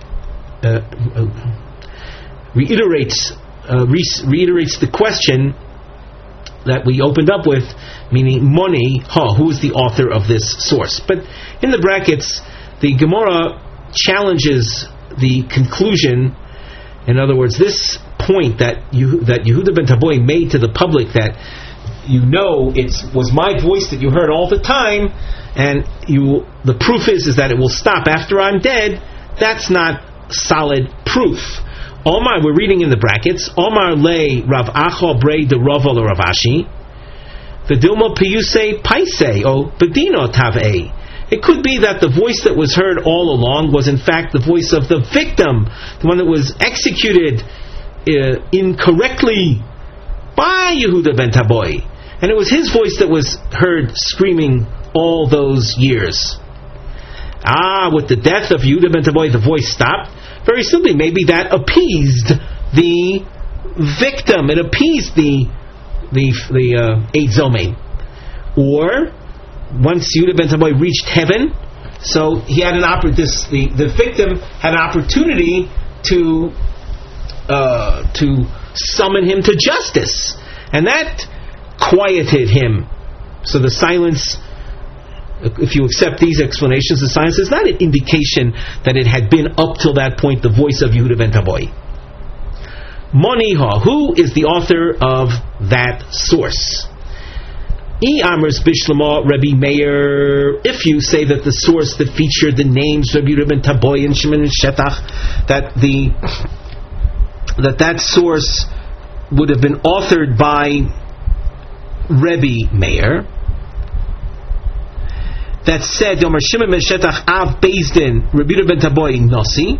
Speaker 1: reiterates the question that we opened up with, meaning Moni Ha, who is the author of this source. But in the brackets, the Gemara challenges the conclusion. In other words, this point that Yehuda ben Taboy made to the public, that it was my voice that you heard all the time, and the proof is that it will stop after I'm dead. That's not solid proof. Omar, we're reading in the brackets, Omar lei Rav Acha brei de Rava le Rav Ashi. The Dilma Piyuse Paise O Bedino Tave. It could be that the voice that was heard all along was in fact the voice of the victim, the one that was executed incorrectly by Yehuda ben Taboy. And it was his voice that was heard screaming all those years. With the death of Yehuda ben Taboy, the voice stopped. Very simply, maybe that appeased the victim. It appeased the Eid Zomein. Or once Yehuda ben Taboy reached heaven, so he had the victim had an opportunity to summon him to justice, and that quieted him. So the silence, if you accept these explanations, the silence is not an indication that it had been up till that point the voice of Yehuda ben Taboy. Moniha, who is the author of that source? Amers Bishlama Rabbi Meir. If you say that the source that featured the names Rabbi Yehuda ben Taboy and Shimon and Shetach, that source would have been authored by Rabbi Meir, that said Yomer Shimon ben Shetach Av Bezdin Rabbi Yehuda ben Taboy Nasi.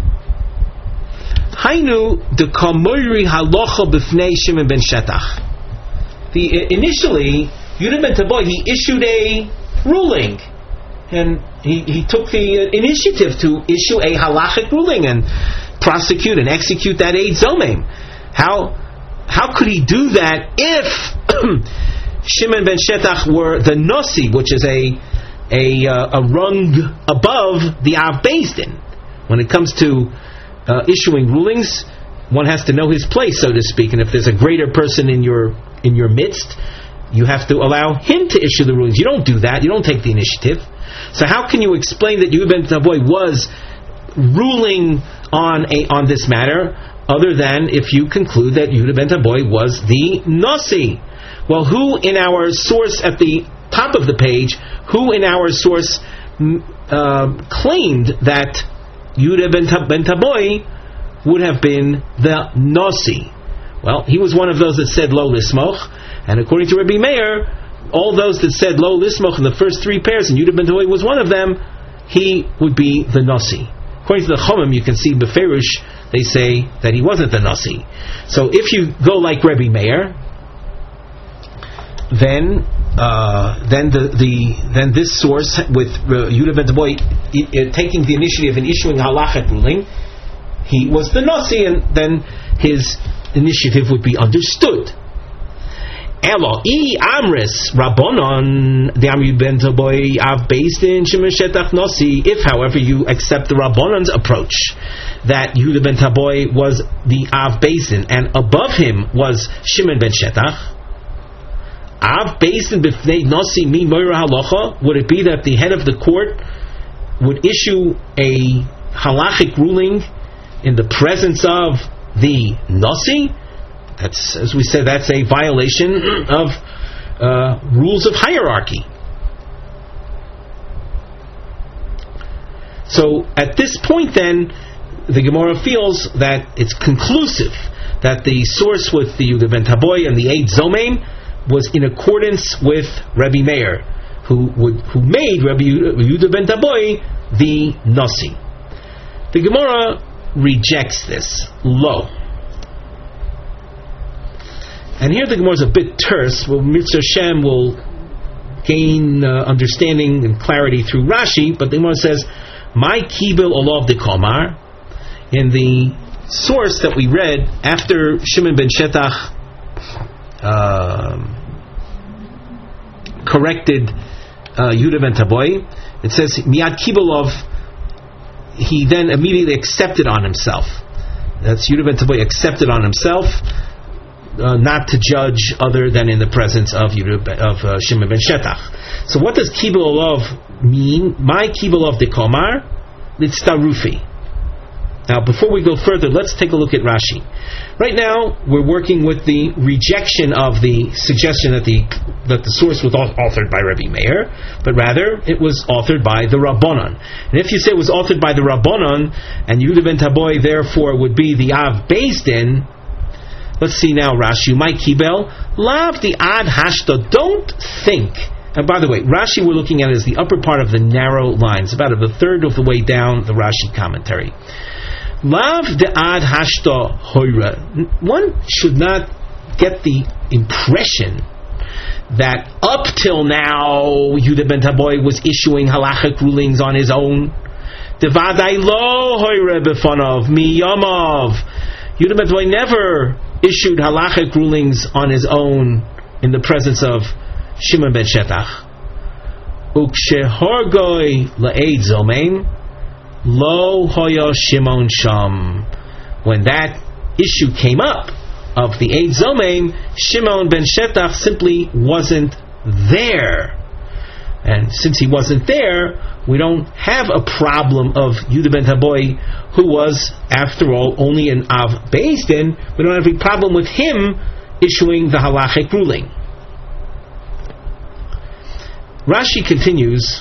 Speaker 1: Hainu de Kamoiri Halacha B'fnei Shimon ben Shetach. Initially, Yehuda ben Taboy, he issued a ruling, and he took the initiative to issue a halachic ruling and prosecute and execute that Eid Zomein. How could he do that if Shimon ben Shetach were the Nasi, which is a rung above the Av Beis Din? When it comes to issuing rulings, one has to know his place, so to speak. And if there's a greater person in your midst, you have to allow him to issue the rulings. You don't do that. You don't take the initiative. So how can you explain that Yehuda ben Taboy was ruling on this matter, other than if you conclude that Yehuda ben Taboy was the Nasi? Well, who in our source at the top of the page, who in our source claimed that Yehuda ben Taboy would have been the Nasi? Well, he was one of those that said Lo Lismoch. And according to Rabbi Meir, all those that said Lo Lismoch in the first three pairs, and Yehuda ben Taboy was one of them, he would be the Nasi. According to the Chomim, you can see Beferish, they say that he wasn't the Nasi. So if you go like Rabbi Meir, then this source with Yehuda ben Taboy taking the initiative and issuing a halachic ruling, he was the Nasi, and then his initiative would be understood. Elo amris rabbonon the Yehuda ben Taboy Av Beis Din Shimon Shetach Nasi. If, however, you accept the Rabbonon's approach that Yehuda ben Taboy was the Av Beis Din and above him was Shimon ben Shetach, Av Beis Din b'fnei Nasi mi moira halacha, would it be that the head of the court would issue a halachic ruling in the presence of the Nasi? That's, as we said, that's a violation of rules of hierarchy. So at this point then, the Gemara feels that it's conclusive that the source with the Yehuda ben Taboy and the Eid Zomein was in accordance with Rabbi Meir, who made Rabbi Yehuda ben Taboy the Nasi. The Gemara rejects this. Lo. And here the Gemara is a bit terse. Well, Mitzvah Shem will gain understanding and clarity through Rashi, but the Gemara says, "My kibil olav de komar." In the source that we read after Shimon ben Shetach corrected Yehuda ben Taboy, it says Miyad Kibalov. He then immediately accepted on himself. That's Yehuda ben Taboy accepted on himself not to judge other than in the presence of Shimon ben Shetach. So what does Kibalov mean? My Kibalov de Komar Litztarufi. Now, before we go further, let's take a look at Rashi. Right now, we're working with the rejection of the suggestion that the source was authored by Rabbi Meir, but rather it was authored by the Rabbanon. And if you say it was authored by the Rabbanon, and Yehuda ben Taboy therefore would be the Av Beis Din, Let's see now, Rashi. My kibel lav the ad hashta. Don't think. And by the way, Rashi we're looking at is the upper part of the narrow lines, about a third of the way down the Rashi commentary. Lav de ad hashta hoira. One should not get the impression that up till now Yehuda ben Taboy was issuing halachic rulings on his own. Devadai lo hoira befanov miyamav. Yehuda ben Taboy never issued halachic rulings on his own in the presence of Shimon ben Shetach. Ukshehorgoi la'ed zomein lo hoya Shimon sham. When that issue came up of the Eid Zomein, Shimon ben Shetach simply wasn't there. And since he wasn't there, we don't have a problem of Yehuda ben Taboy, who was, after all, only an Av Beis Din. We don't have a problem with him issuing the halachic ruling. Rashi continues,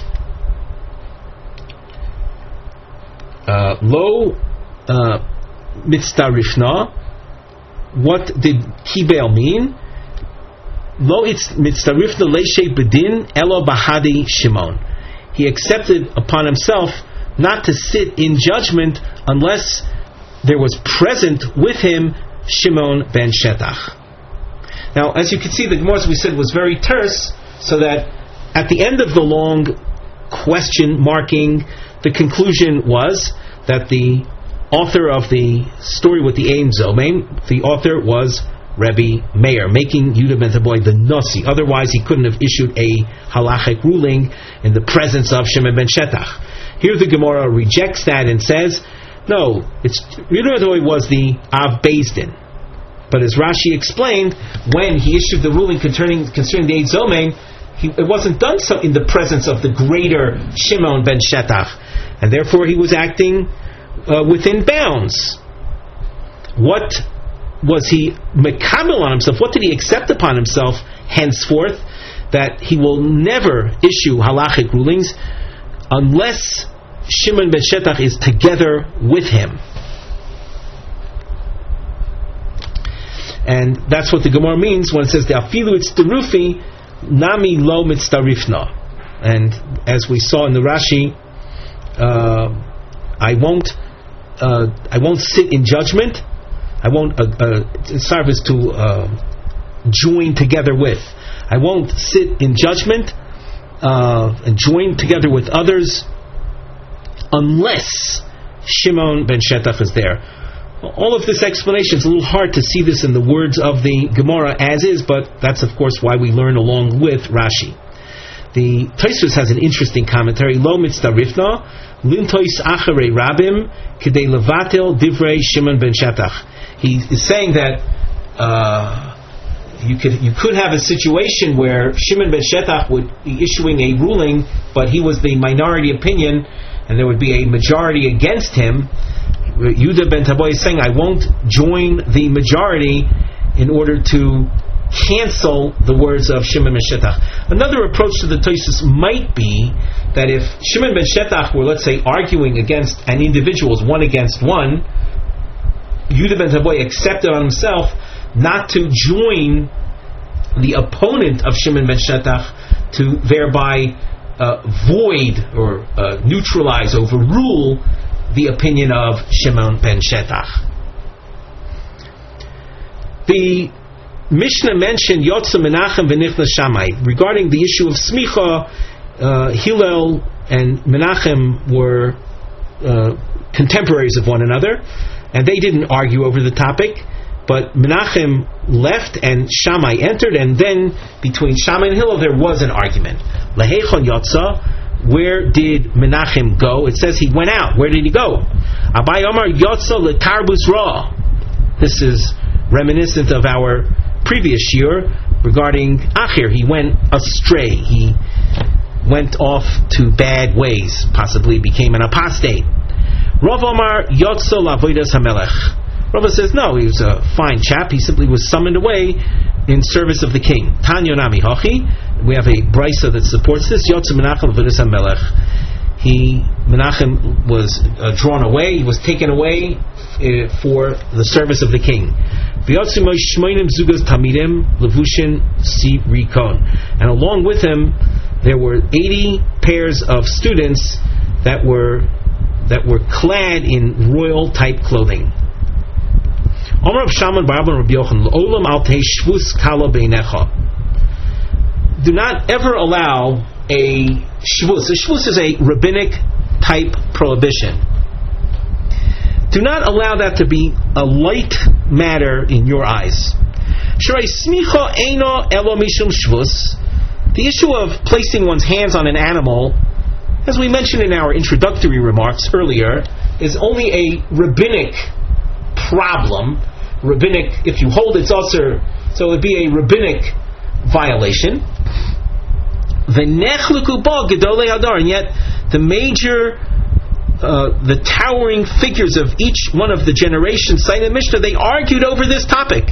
Speaker 1: Lo mitztarifna. What did kibel mean? Lo mitztarifna leishe bedin elo bahadi Shimon. He accepted upon himself not to sit in judgment unless there was present with him Shimon ben Shetach. Now, as you can see, the Gemara, as we said, was very terse, so that at the end of the long question marking, the conclusion was that the author of the story with the Ein Zomein, the author was Rebbe Meir, making Yehuda ben Taboy the Nasi. Otherwise, he couldn't have issued a halachic ruling in the presence of Shimon ben Shetach. Here the Gemara rejects that and says, no, Yehuda ben Taboy was the Av Beis Din. But as Rashi explained, when he issued the ruling concerning the Ein Zomein, it wasn't done so in the presence of the greater Shimon ben Shetach, and therefore he was acting within bounds. What was he mekabel on himself? What did he accept upon himself henceforth? That he will never issue halachic rulings unless Shimon ben Shetach is together with him. And that's what the Gemara means when it says the afilu itztarufi nami lo mitztarifna. And as we saw in the Rashi, I won't sit in judgment. I won't service to join together with. I won't sit in judgment and join together with others unless Shimon ben Shetach is there. All of this explanation is a little hard to see this in the words of the Gemara as is, but that's of course why we learn along with Rashi. The Tosfos has an interesting commentary. Lo mitztarifna lintois acharei rabim kedei levatel divrei Shimon ben Shetach. He is saying that you could have a situation where Shimon ben Shetach would be issuing a ruling, but he was the minority opinion, and there would be a majority against him. Yehuda ben Taboy is saying, I won't join the majority in order to cancel the words of Shimon ben Shetach. Another approach to the Tosfos might be that if Shimon ben Shetach were, let's say, arguing against an individual, one against one, Yehuda ben Taboy accepted on himself not to join the opponent of Shimon ben Shetach to thereby void or neutralize, overrule the opinion of Shimon ben Shetach. The Mishnah mentioned Yotze Menachem v'Nichnas Shammai. Regarding the issue of Smicha, Hillel and Menachem were contemporaries of one another, and they didn't argue over the topic, but Menachem left and Shammai entered, and then between Shammai and Hillel there was an argument. Lehechon Yotza, where did Menachem go? It says he went out. Where did he go? Abai Omar Yotza leTarbus Ra. This is reminiscent of our previous year regarding Achir. He went astray. He went off to bad ways, possibly became an apostate. Rav Omar Yotza la'avodas hamelech. Rav says, no, he was a fine chap. He simply was summoned away in service of the king. Tanya Nami Hachi. We have a brisa that supports this. Yotze Menachem v'Avodas HaMelech. Menachem was drawn away. He was taken away for the service of the king. And along with him, there were 80 pairs of students that were clad in royal type clothing. Do not ever allow a shvus. A shvus is a rabbinic type prohibition. Do not allow that to be a light matter in your eyes. The issue of placing one's hands on an animal, as we mentioned in our introductory remarks earlier, is only a rabbinic problem. Rabbinic, if you hold it's usher, so it would be a rabbinic violation. And yet the major the towering figures of each one of the generations cited in Mishnah, they argued over this topic.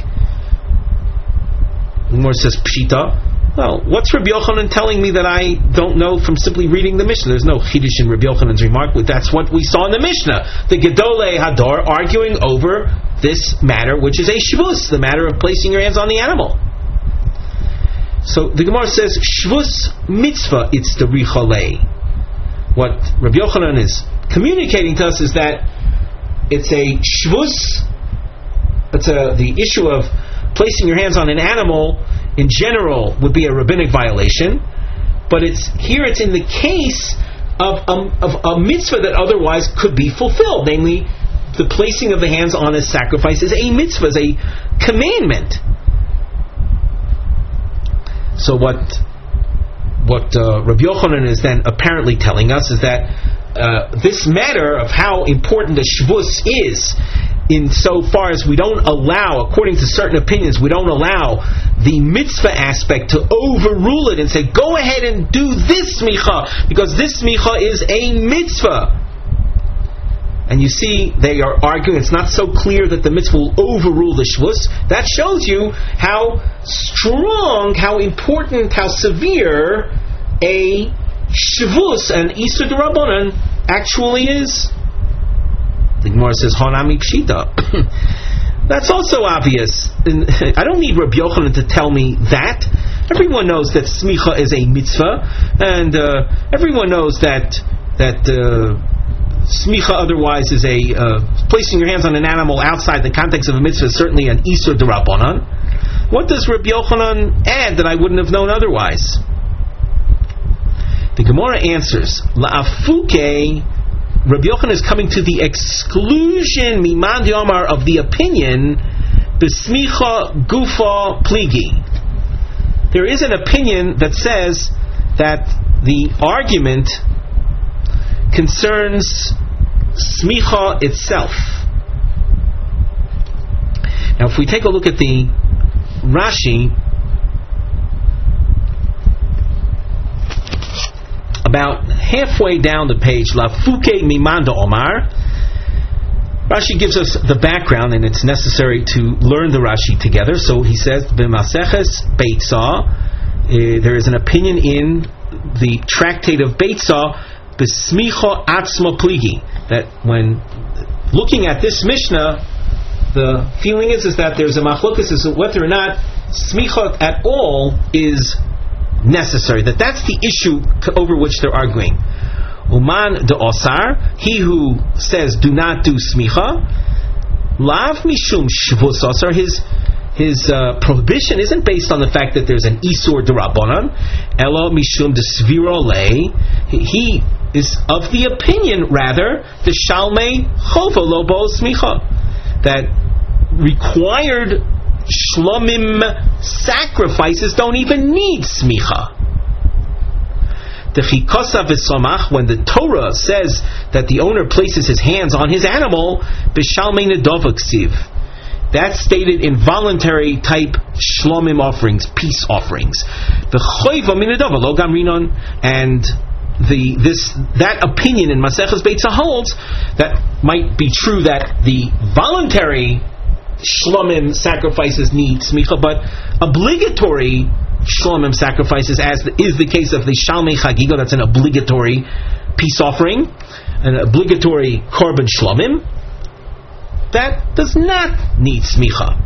Speaker 1: More says Pshita. Well, what's Rabbi Yochanan telling me that I don't know from simply reading the Mishnah? There's no Chiddush in Rabbi Yochanan's remark. That's what we saw in the Mishnah. The Gedolei Hador arguing over this matter, which is a shvus, the matter of placing your hands on the animal. So the Gemara says, shvus mitzvah, it's the richalei. What Rabbi Yochanan is communicating to us is that it's a shvus, the issue of placing your hands on an animal in general would be a rabbinic violation, but it's in the case of a mitzvah that otherwise could be fulfilled, namely the placing of the hands on a sacrifice is a mitzvah, is a commandment. So what Rabbi Yochanan is then apparently telling us is that this matter of how important the shvus is, in so far as we don't allow, according to certain opinions, we don't allow the mitzvah aspect to overrule it and say, go ahead and do this smicha, because this smicha is a mitzvah. And you see, they are arguing it's not so clear that the mitzvah will overrule the shvus. That shows you how strong, how important, how severe a shvus, an Isur D'Rabbanan, actually is. The Gemara says, Hanami Pshita. That's also obvious. I don't need Rabbi Yochanan to tell me that. Everyone knows that smicha is a mitzvah, and everyone knows that smicha otherwise is placing your hands on an animal outside the context of a mitzvah is certainly an Isur D'Rabbanan. What does Rabbi Yochanan add that I wouldn't have known otherwise? The Gemara answers, La'afuke, Rabbi Yochanan is coming to the exclusion miman di'amar of the opinion b'smicha gufa pligi. There is an opinion that says that the argument concerns smicha itself. Now, if we take a look at the Rashi, about halfway down the page, Lafuke Mimanda Omar, Rashi gives us the background, and it's necessary to learn the Rashi together. So he says, B'Maseches Beitzah, there is an opinion in the tractate of Beitzah, B'Smicha Atzma Pligi, that when looking at this Mishnah, the feeling is that there's a machlokas as to whether or not smicha at all is necessary, that's the issue over which they're arguing. Uman de Osar, he who says do not do smicha, lav mishum shvus osar, his prohibition isn't based on the fact that there's an Isur D'Rabbanan, elo mishum de sviro lei, he is of the opinion rather the shalmei chova lo bo smicha, that required shlomim sacrifices don't even need smicha. The chikosa v'somach, when the Torah says that the owner places his hands on his animal, b'shalmei nedova ksiv, that's stated in voluntary type shlomim offerings, peace offerings. V'choiva min nedova lo gamrinon, and that opinion in Maseches Beitzah holds that might be true that the voluntary shlomim sacrifices need smicha, but obligatory shlomim sacrifices, as is the case of the Shalmei Chagiga, that's an obligatory peace offering, an obligatory korban shlomim, that does not need smicha.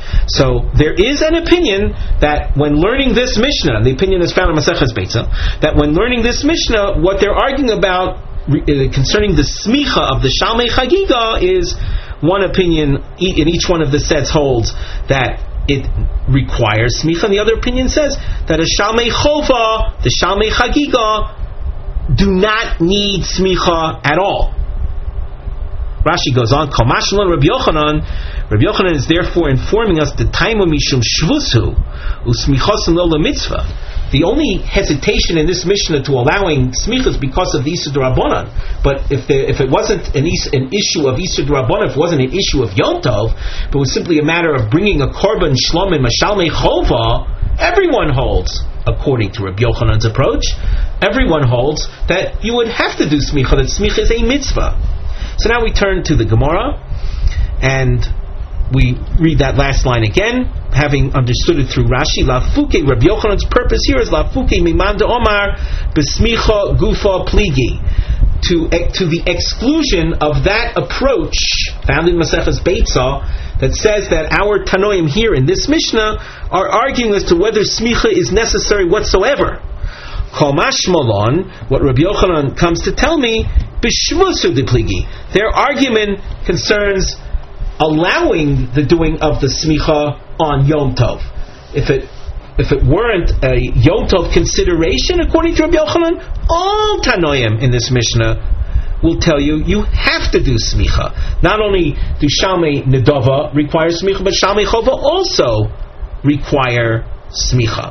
Speaker 1: So there is an opinion that when learning this Mishnah, the opinion is found in Maseches Beitza, that when learning this Mishnah, what they're arguing about concerning the smicha of the Shalmei Chagiga is one opinion in each one of the sets holds that it requires smicha, and the other opinion says that a Shalmei Chova, the Shalmei Chagiga, do not need smicha at all. Rashi goes on, Rabbi Yochanan is therefore informing us the time of Mishum Shvusu Usmichasim Lo Mitzvah. The only hesitation in this Mishnah to allowing smichas because of the Isur D'Rabbanan, but if it wasn't an issue of Isur D'Rabbanan, if it wasn't an issue of Yom Tov, but it was simply a matter of bringing a korban shlom and mashalmei chova, everyone holds, according to Rabbi Yochanan's approach, everyone holds that you would have to do smicha, that smicha is a mitzvah. So now we turn to the Gemara, and we read that last line again, having understood it through Rashi. Lafuke, Rabbi Yochanan's purpose here is Lafuke Mimanda Omar Besmicha Gufa Pligi, to the exclusion of that approach found in Maseches Beitza that says that our Tanoim here in this Mishnah are arguing as to whether smicha is necessary whatsoever. Kol mashmalon, what Rabbi Yochanan comes to tell me, b'shvusu depligi. Their argument concerns allowing the doing of the smicha on Yom Tov. If it weren't a Yom Tov consideration, according to Rabbi Yochanan, all Tanoim in this Mishnah will tell you have to do smicha. Not only do Shalmei Nedova require smicha, but Shalmei Chova also require smicha.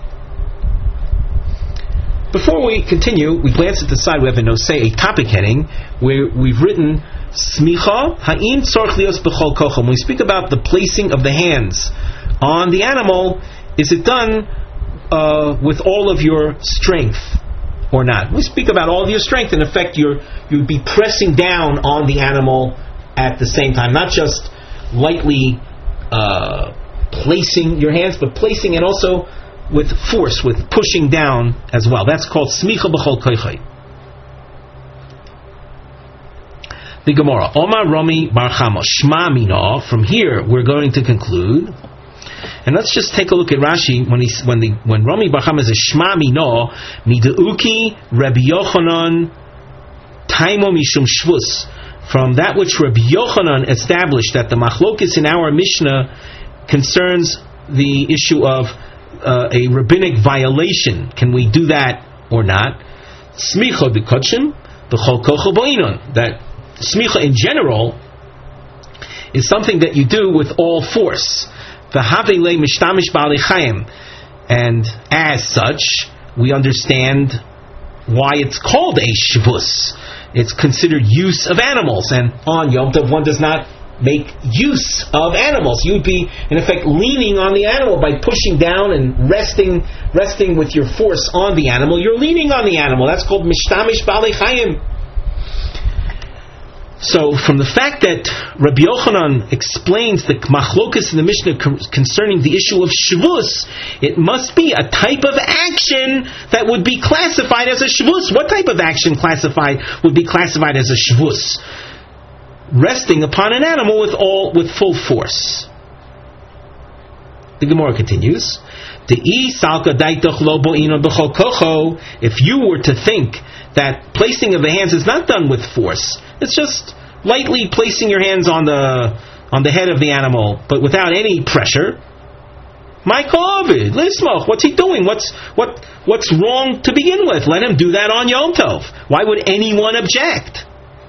Speaker 1: Before we continue, we glance at the side. We have a topic heading, where we've written smicha ha'im tzorch lios b'chol kochom. When we speak about the placing of the hands on the animal, is it done with all of your strength or not? We speak about all of your strength. In effect, you'd be pressing down on the animal at the same time, not just lightly placing your hands, but placing and also with force, with pushing down as well. That's called smicha b'chol kochai. The Gemara, Omar Rami Bar Chama Shma Mina. From here, we're going to conclude, and let's just take a look at Rashi when Rami Bar Chama says Shma Mina Mideuki Rabbi Yochanan Taimo Mishum Shvus. From that which Rabbi Yochanan established, that the machlokes in our Mishnah concerns the issue of a rabbinic violation. Can we do that or not? Smicha b'kotshim b'chol kochel bo'inon. That smicha in general is something that you do with all force. V'havei le mishtamish ba'alei chayim. And as such, we understand why it's called a shvus. It's considered use of animals, and on Yom Tov one does not make use of animals. You would be, in effect, leaning on the animal by pushing down and resting with your force on the animal. You're leaning on the animal. That's called mishtamish ba'alei chayim. So, from the fact that Rabbi Yochanan explains the machlokas in the Mishnah concerning the issue of shvus, it must be a type of action that would be classified as a shvus. What type of action would be classified as a shvus? Resting upon an animal with full force. The Gemara continues. If you were to think that placing of the hands is not done with force, it's just lightly placing your hands on the head of the animal, but without any pressure, my kovid, lismoch, what's he doing? What's wrong to begin with? Let him do that on Yom Tov. Why would anyone object?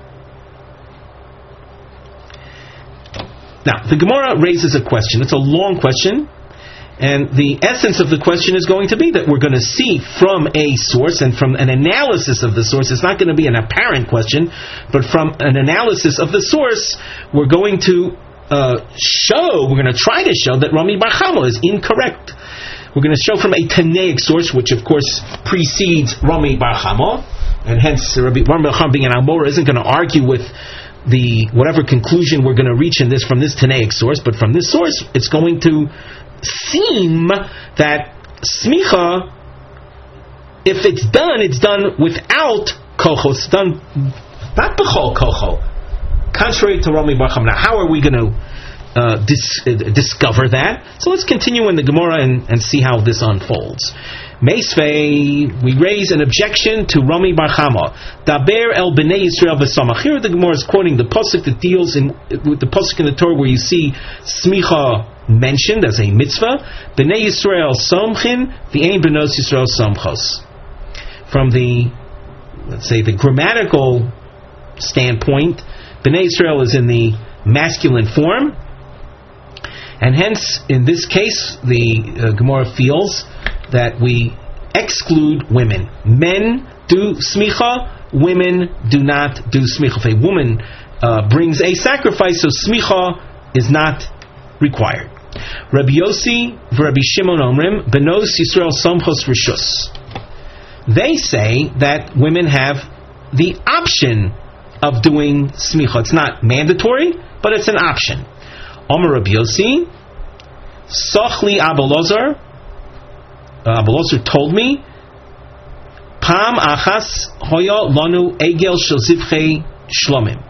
Speaker 1: Now, the Gemara raises a question. It's a long question, and the essence of the question is going to be that we're going to see from a source and from an analysis of the source. It's not going to be an apparent question, but from an analysis of the source, we're going to try to show that Rami Bar Chama is incorrect. We're going to show from a Tanaic source, which of course precedes Rami Bar Chama, and hence Rami Bar Chama being an Amora isn't going to argue with the whatever conclusion we're going to reach from this Tanaic source, but from this source it's going to seem that smicha, if it's done without kocho. It's done not b'chol kocho, contrary to Rami Bar Chama. Now, how are we going to discover that. So let's continue in the Gemara and see how this unfolds. Meisvei, we raise an objection to Rami Bar Chama. Daber el bnei Yisrael v'samach. Here the Gemara is quoting the pasuk that deals with the pasuk in the Torah where you see smicha mentioned as a mitzvah. Bnei Yisrael samchin v'ein benos Yisrael samchos. From the, let's say, the grammatical standpoint, Bnei Yisrael is in the masculine form, and hence in this case the Gemara feels that we exclude women. Men do smicha, women do not do smicha. If a woman brings a sacrifice, so smicha is not required. Rabbi Yossi v'Rabbi Shimon omrim, benos Yisrael samchos rishus. They say that women have the option of doing smicha. It's not mandatory, but it's an option. Omer Rabbi Yossi, sochli Abelazar, Abelazar told me, Pam achas hoya lanu egel shel zivchei shlomim.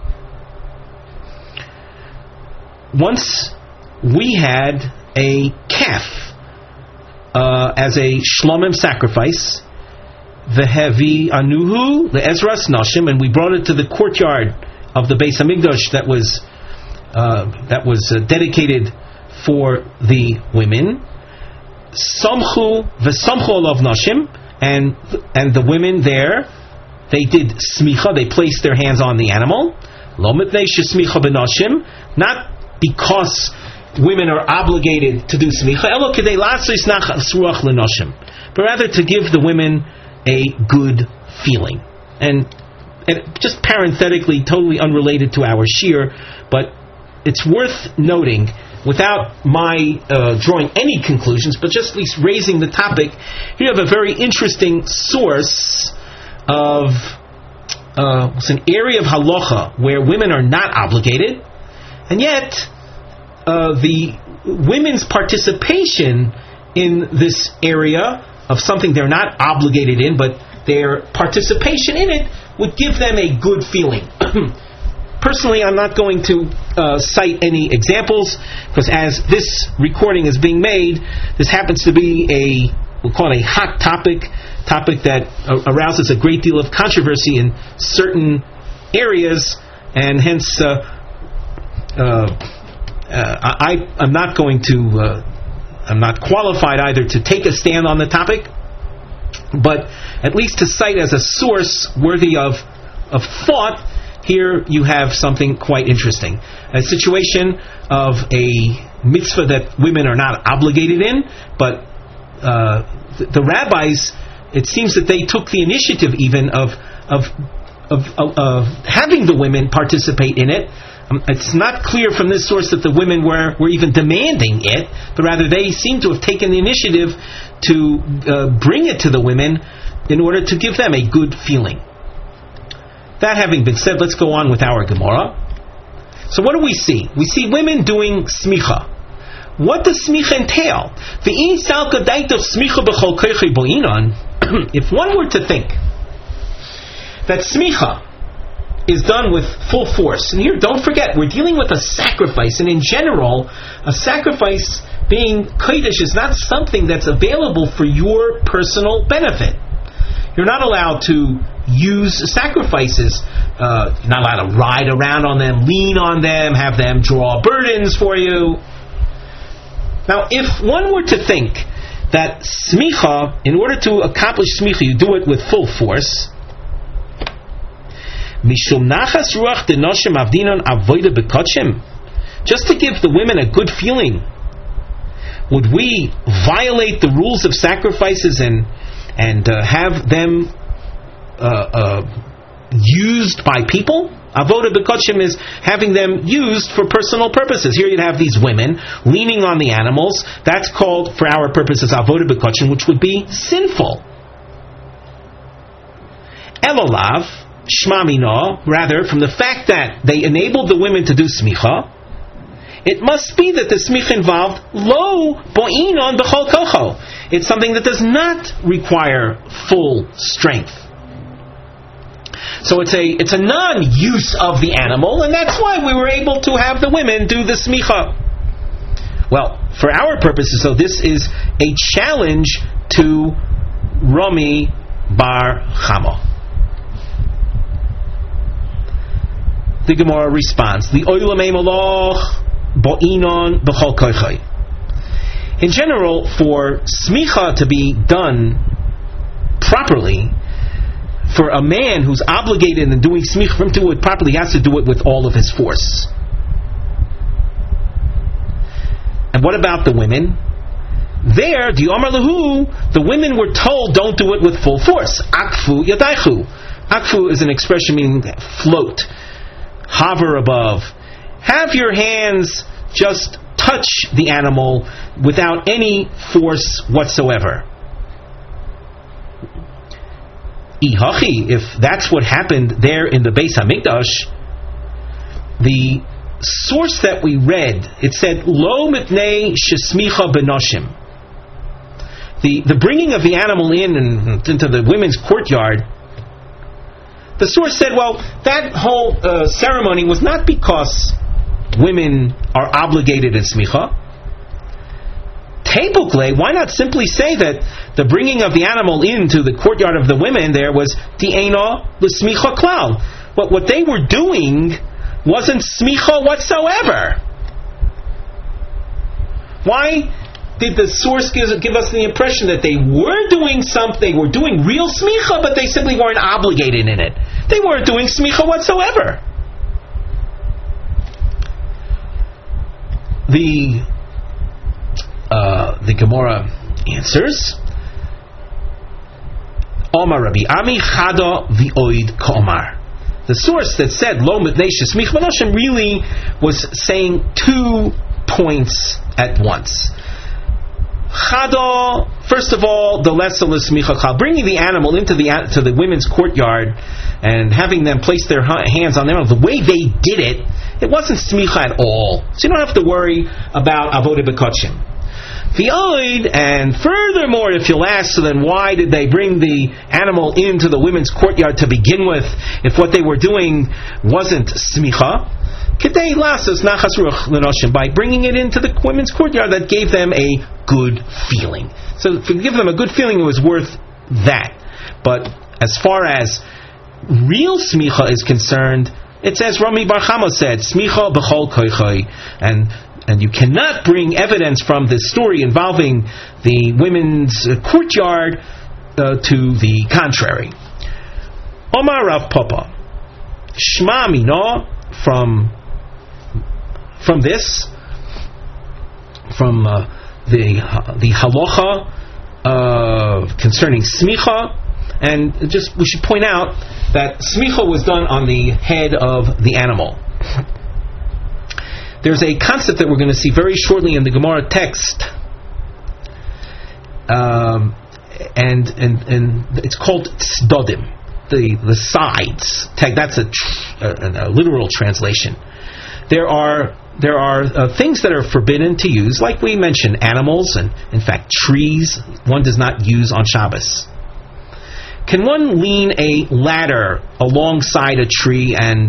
Speaker 1: Once we had a calf as a shlomim sacrifice, v'hevi anuhu le'ezras nashim, and we brought it to the courtyard of the Beis Hamikdash that was dedicated for the women. Samchu v'samchu alav nashim, and the women there, they did smicha, they placed their hands on the animal. Lo mitnei shesmicha b'nashim, not because women are obligated to do smicha, elo kedei la'asos nachas ruach l'nashim, but rather to give the women a good feeling. And just parenthetically, totally unrelated to our shir, but it's worth noting, without my drawing any conclusions, but just at least raising the topic, you have a very interesting source of it's an area of halacha where women are not obligated, and yet the women's participation in this area of something they're not obligated in, but their participation in it would give them a good feeling. Personally, I'm not going to cite any examples, because as this recording is being made, this happens to be we'll call it a hot topic that arouses a great deal of controversy in certain areas, and hence I'm not going to, I'm not qualified either to take a stand on the topic, but at least to cite as a source worthy of thought. Here you have something quite interesting. A situation of a mitzvah that women are not obligated in, but the rabbis, it seems that they took the initiative even of having the women participate in it. It's not clear from this source that the women were even demanding it, but rather they seem to have taken the initiative to bring it to the women in order to give them a good feeling. That having been said, let's go on with our Gemara. So what do we see? We see women doing smicha. What does smicha entail? If one were to think that smicha is done with full force, and here don't forget, we're dealing with a sacrifice, and in general, a sacrifice being kodesh is not something that's available for your personal benefit. You're not allowed to use sacrifices. You're not allowed to ride around on them, lean on them, have them draw burdens for you. Now, if one were to think that smicha, in order to accomplish smicha, you do it with full force, mishum nachas ruach denoshim avdinon avoda bekotshim, just to give the women a good feeling, would we violate the rules of sacrifices and have them used by people? Avoda bekotshim is having them used for personal purposes. Here you'd have these women leaning on the animals. That's called, for our purposes, avoda bekotshim, which would be sinful. Elolav, shma mina, rather, from the fact that they enabled the women to do smicha, it must be that the smicha involved lo bo'inon b'chol kocho. It's something that does not require full strength. So it's a non-use of the animal, and that's why we were able to have the women do the smicha. Well, for our purposes, so this is a challenge to Rami Bar Chama. The Gemara responds, the oilamei maloch bo'inon b'chol koichai. In general, for smicha to be done properly, for a man who's obligated in doing smicha, for him to do it properly, he has to do it with all of his force. And what about the women? There, the Omar Lahu, the women were told don't do it with full force. Akfu yadaichu. Akfu is an expression meaning float, hover above. Have your hands just touch the animal without any force whatsoever. Ihachi, if that's what happened there in the Beis Hamikdash, the source that we read, it said, Lo mitnei shesmicha benoshim. The bringing of the animal into the women's courtyard, the source said, well, that whole ceremony was not because women are obligated in smicha. Tepukle, why not simply say that the bringing of the animal into the courtyard of the women there was ti'ena l'smicha klal. But what they were doing wasn't smicha whatsoever. Why did the source give us the impression that they were doing something, they were doing real smicha, but they simply weren't obligated in it? They weren't doing smicha whatsoever. The Gemara answers, Omar Rabbi Ami Chada v'oid ka'omar. The source that said Lo mitnei shesmich benoshim really was saying 2 points at once. Chada, first of all, the lesser l'smicha chal, bringing the animal into to the women's courtyard and having them place their hands on them, the way they did it, it wasn't smicha at all. So you don't have to worry about avodah b'kotshim. V'oid, and furthermore, if you'll ask, so then why did they bring the animal into the women's courtyard to begin with, if what they were doing wasn't smicha? Kedei lasas nachas ruach l'noshim, by bringing it into the women's courtyard, that gave them a good feeling. So to give them a good feeling, it was worth that. But as far as real smicha is concerned, it says, Rami Bar Chama said, smicha b'chol koichai, and you cannot bring evidence from this story involving the women's courtyard to the contrary. Omar Rav Papa, Shma Mina, from this, from the halacha concerning smicha, and just we should point out that smicha was done on the head of the animal. There's a concept that we're going to see very shortly in the Gemara text, and it's called tzdodim, the sides. That's a literal translation. There are things that are forbidden to use, like we mentioned, animals, and in fact trees. One does not use on Shabbos. Can one lean a ladder alongside a tree and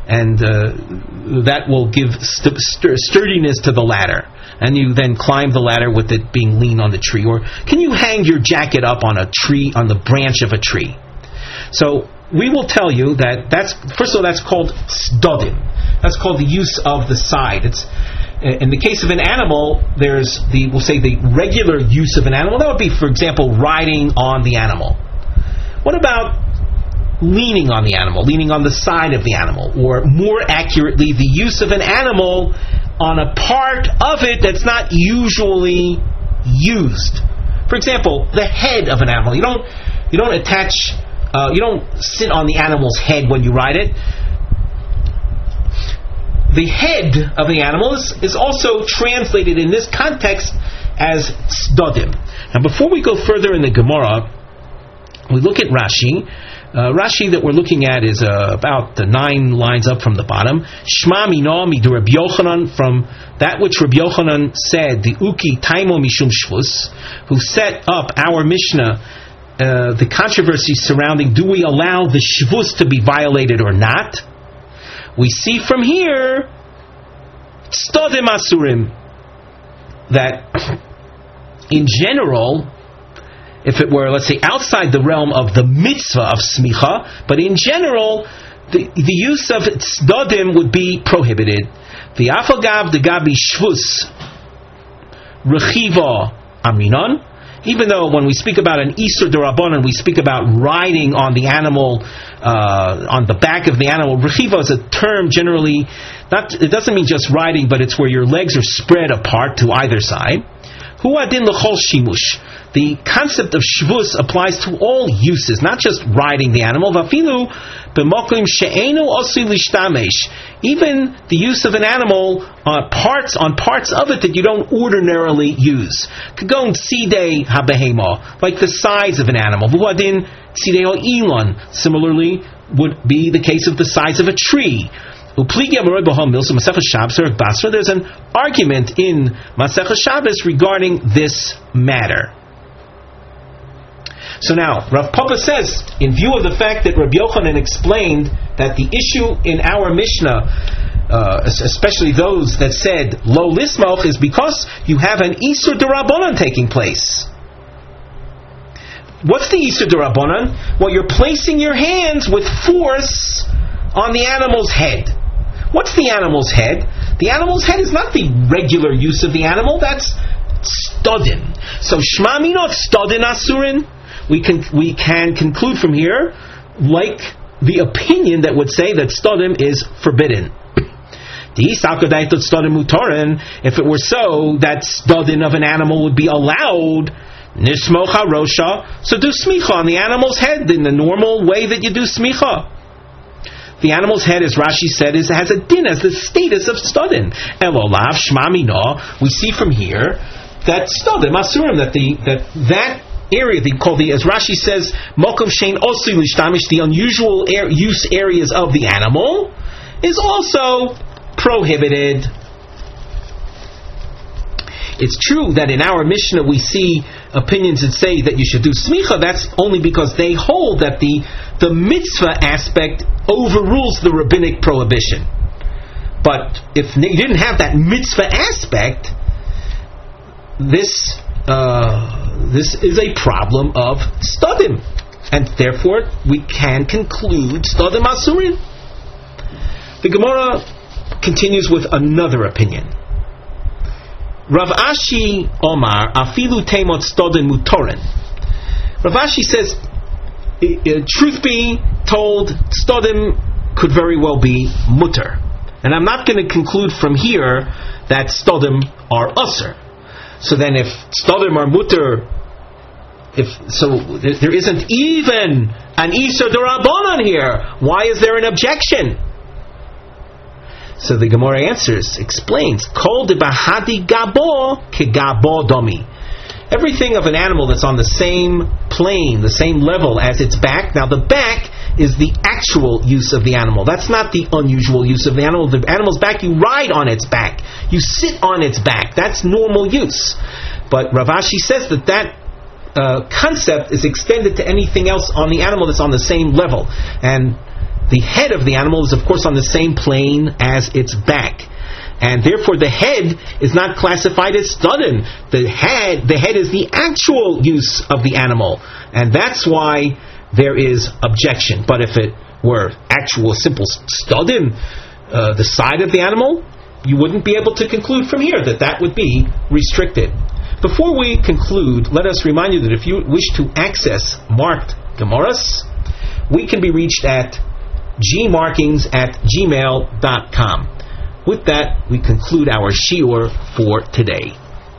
Speaker 1: that will give sturdiness to the ladder, and you then climb the ladder with it being lean on the tree? Or can you hang your jacket up on a tree, on the branch of a tree? So we will tell you that's first of all, that's called tzdodim. That's called the use of the side. It's in the case of an animal, there's we'll say the regular use of an animal. That would be, for example, riding on the animal. What about leaning on the animal, leaning on the side of the animal, or more accurately, the use of an animal on a part of it that's not usually used? For example, the head of an animal. You don't attach. You don't sit on the animal's head when you ride it. The head of the animal is also translated in this context as tzdodim. Now, before we go further in the Gemara, we look at Rashi. Rashi that we're looking at is about 9 lines up from the bottom. Shma mina midu Rabbi Yochanan, from that which Rabbi Yochanan said, the uki taimo mishum shvus, who set up our Mishnah the controversy surrounding do we allow the shvus to be violated or not, we see from here stodim asurim, that in general, if it were, let's say, outside the realm of the mitzvah of smicha, but in general, the use of stodim would be prohibited. The afagav the gabi shvus rechiva aminon. Even though when we speak about an Isur D'Rabbanan, we speak about riding on the animal, on the back of the animal. Rechiva is a term generally, it doesn't mean just riding, but it's where your legs are spread apart to either side. Hu adin l'chol shimush. The concept of shvus applies to all uses, not just riding the animal. Vafilu b'mokim she'enu osi lishtamesh. Even the use of an animal on parts of it that you don't ordinarily use. Kagon sidei habehema, like the size of an animal. Vuadin sidei ilon, similarly would be the case of the size of a tree. There's an argument in Masechah Shabbos regarding this matter. So now, Rav Papa says, in view of the fact that Rabbi Yochanan explained that the issue in our Mishnah, especially those that said lo lismoch, is because you have an Isur D'Rabbanan taking place. What's the Isur D'Rabbanan? Well, you're placing your hands with force on the animal's head. What's the animal's head? The animal's head is not the regular use of the animal, that's stodin. So shma minot stodin asurin. We can conclude from here, like the opinion that would say that stodim is forbidden. If it were so that stodin of an animal would be allowed, nismocha rosha, so do smicha on the animal's head in the normal way that you do smicha. The animal's head, as Rashi said, has a din, as the status of stodin. Elolav shmamino. We see from here that stodim asurim, that area they call as Rashi says, mokum shein osi lishtamish, the unusual use areas of the animal, is also prohibited. It's true that in our Mishnah we see opinions that say that you should do smicha. That's only because they hold that the mitzvah aspect overrules the rabbinic prohibition. But if you didn't have that mitzvah aspect, this is a problem of stodim, and therefore we can conclude stodim asurin. The Gemara continues with another opinion. Rav Ashi Omar afilu temot stodin mutoren. Rav Ashi says, truth be told, stodim could very well be mutter, and I'm not going to conclude from here that stodim are usr. So then, if stodim are mutter, there isn't even an Isur D'Rabbanan here. Why is there an objection? So the Gemara explains, Kol debahadi gabo ke gabo domi. Everything of an animal that's on the same plane, the same level as its back. Now the back is the actual use of the animal. That's not the unusual use of the animal. The animal's back, you ride on its back. You sit on its back. That's normal use. But Rav Ashi says that concept is extended to anything else on the animal that's on the same level. And the head of the animal is, of course, on the same plane as its back. And therefore the head is not classified as stodin. The head is the actual use of the animal. And that's why there is objection. But if it were actual simple stodin, the side of the animal, you wouldn't be able to conclude from here that would be restricted. Before we conclude, let us remind you that if you wish to access marked Gemaras, we can be reached at gmarkings@gmail.com. With that, we conclude our shiur for today.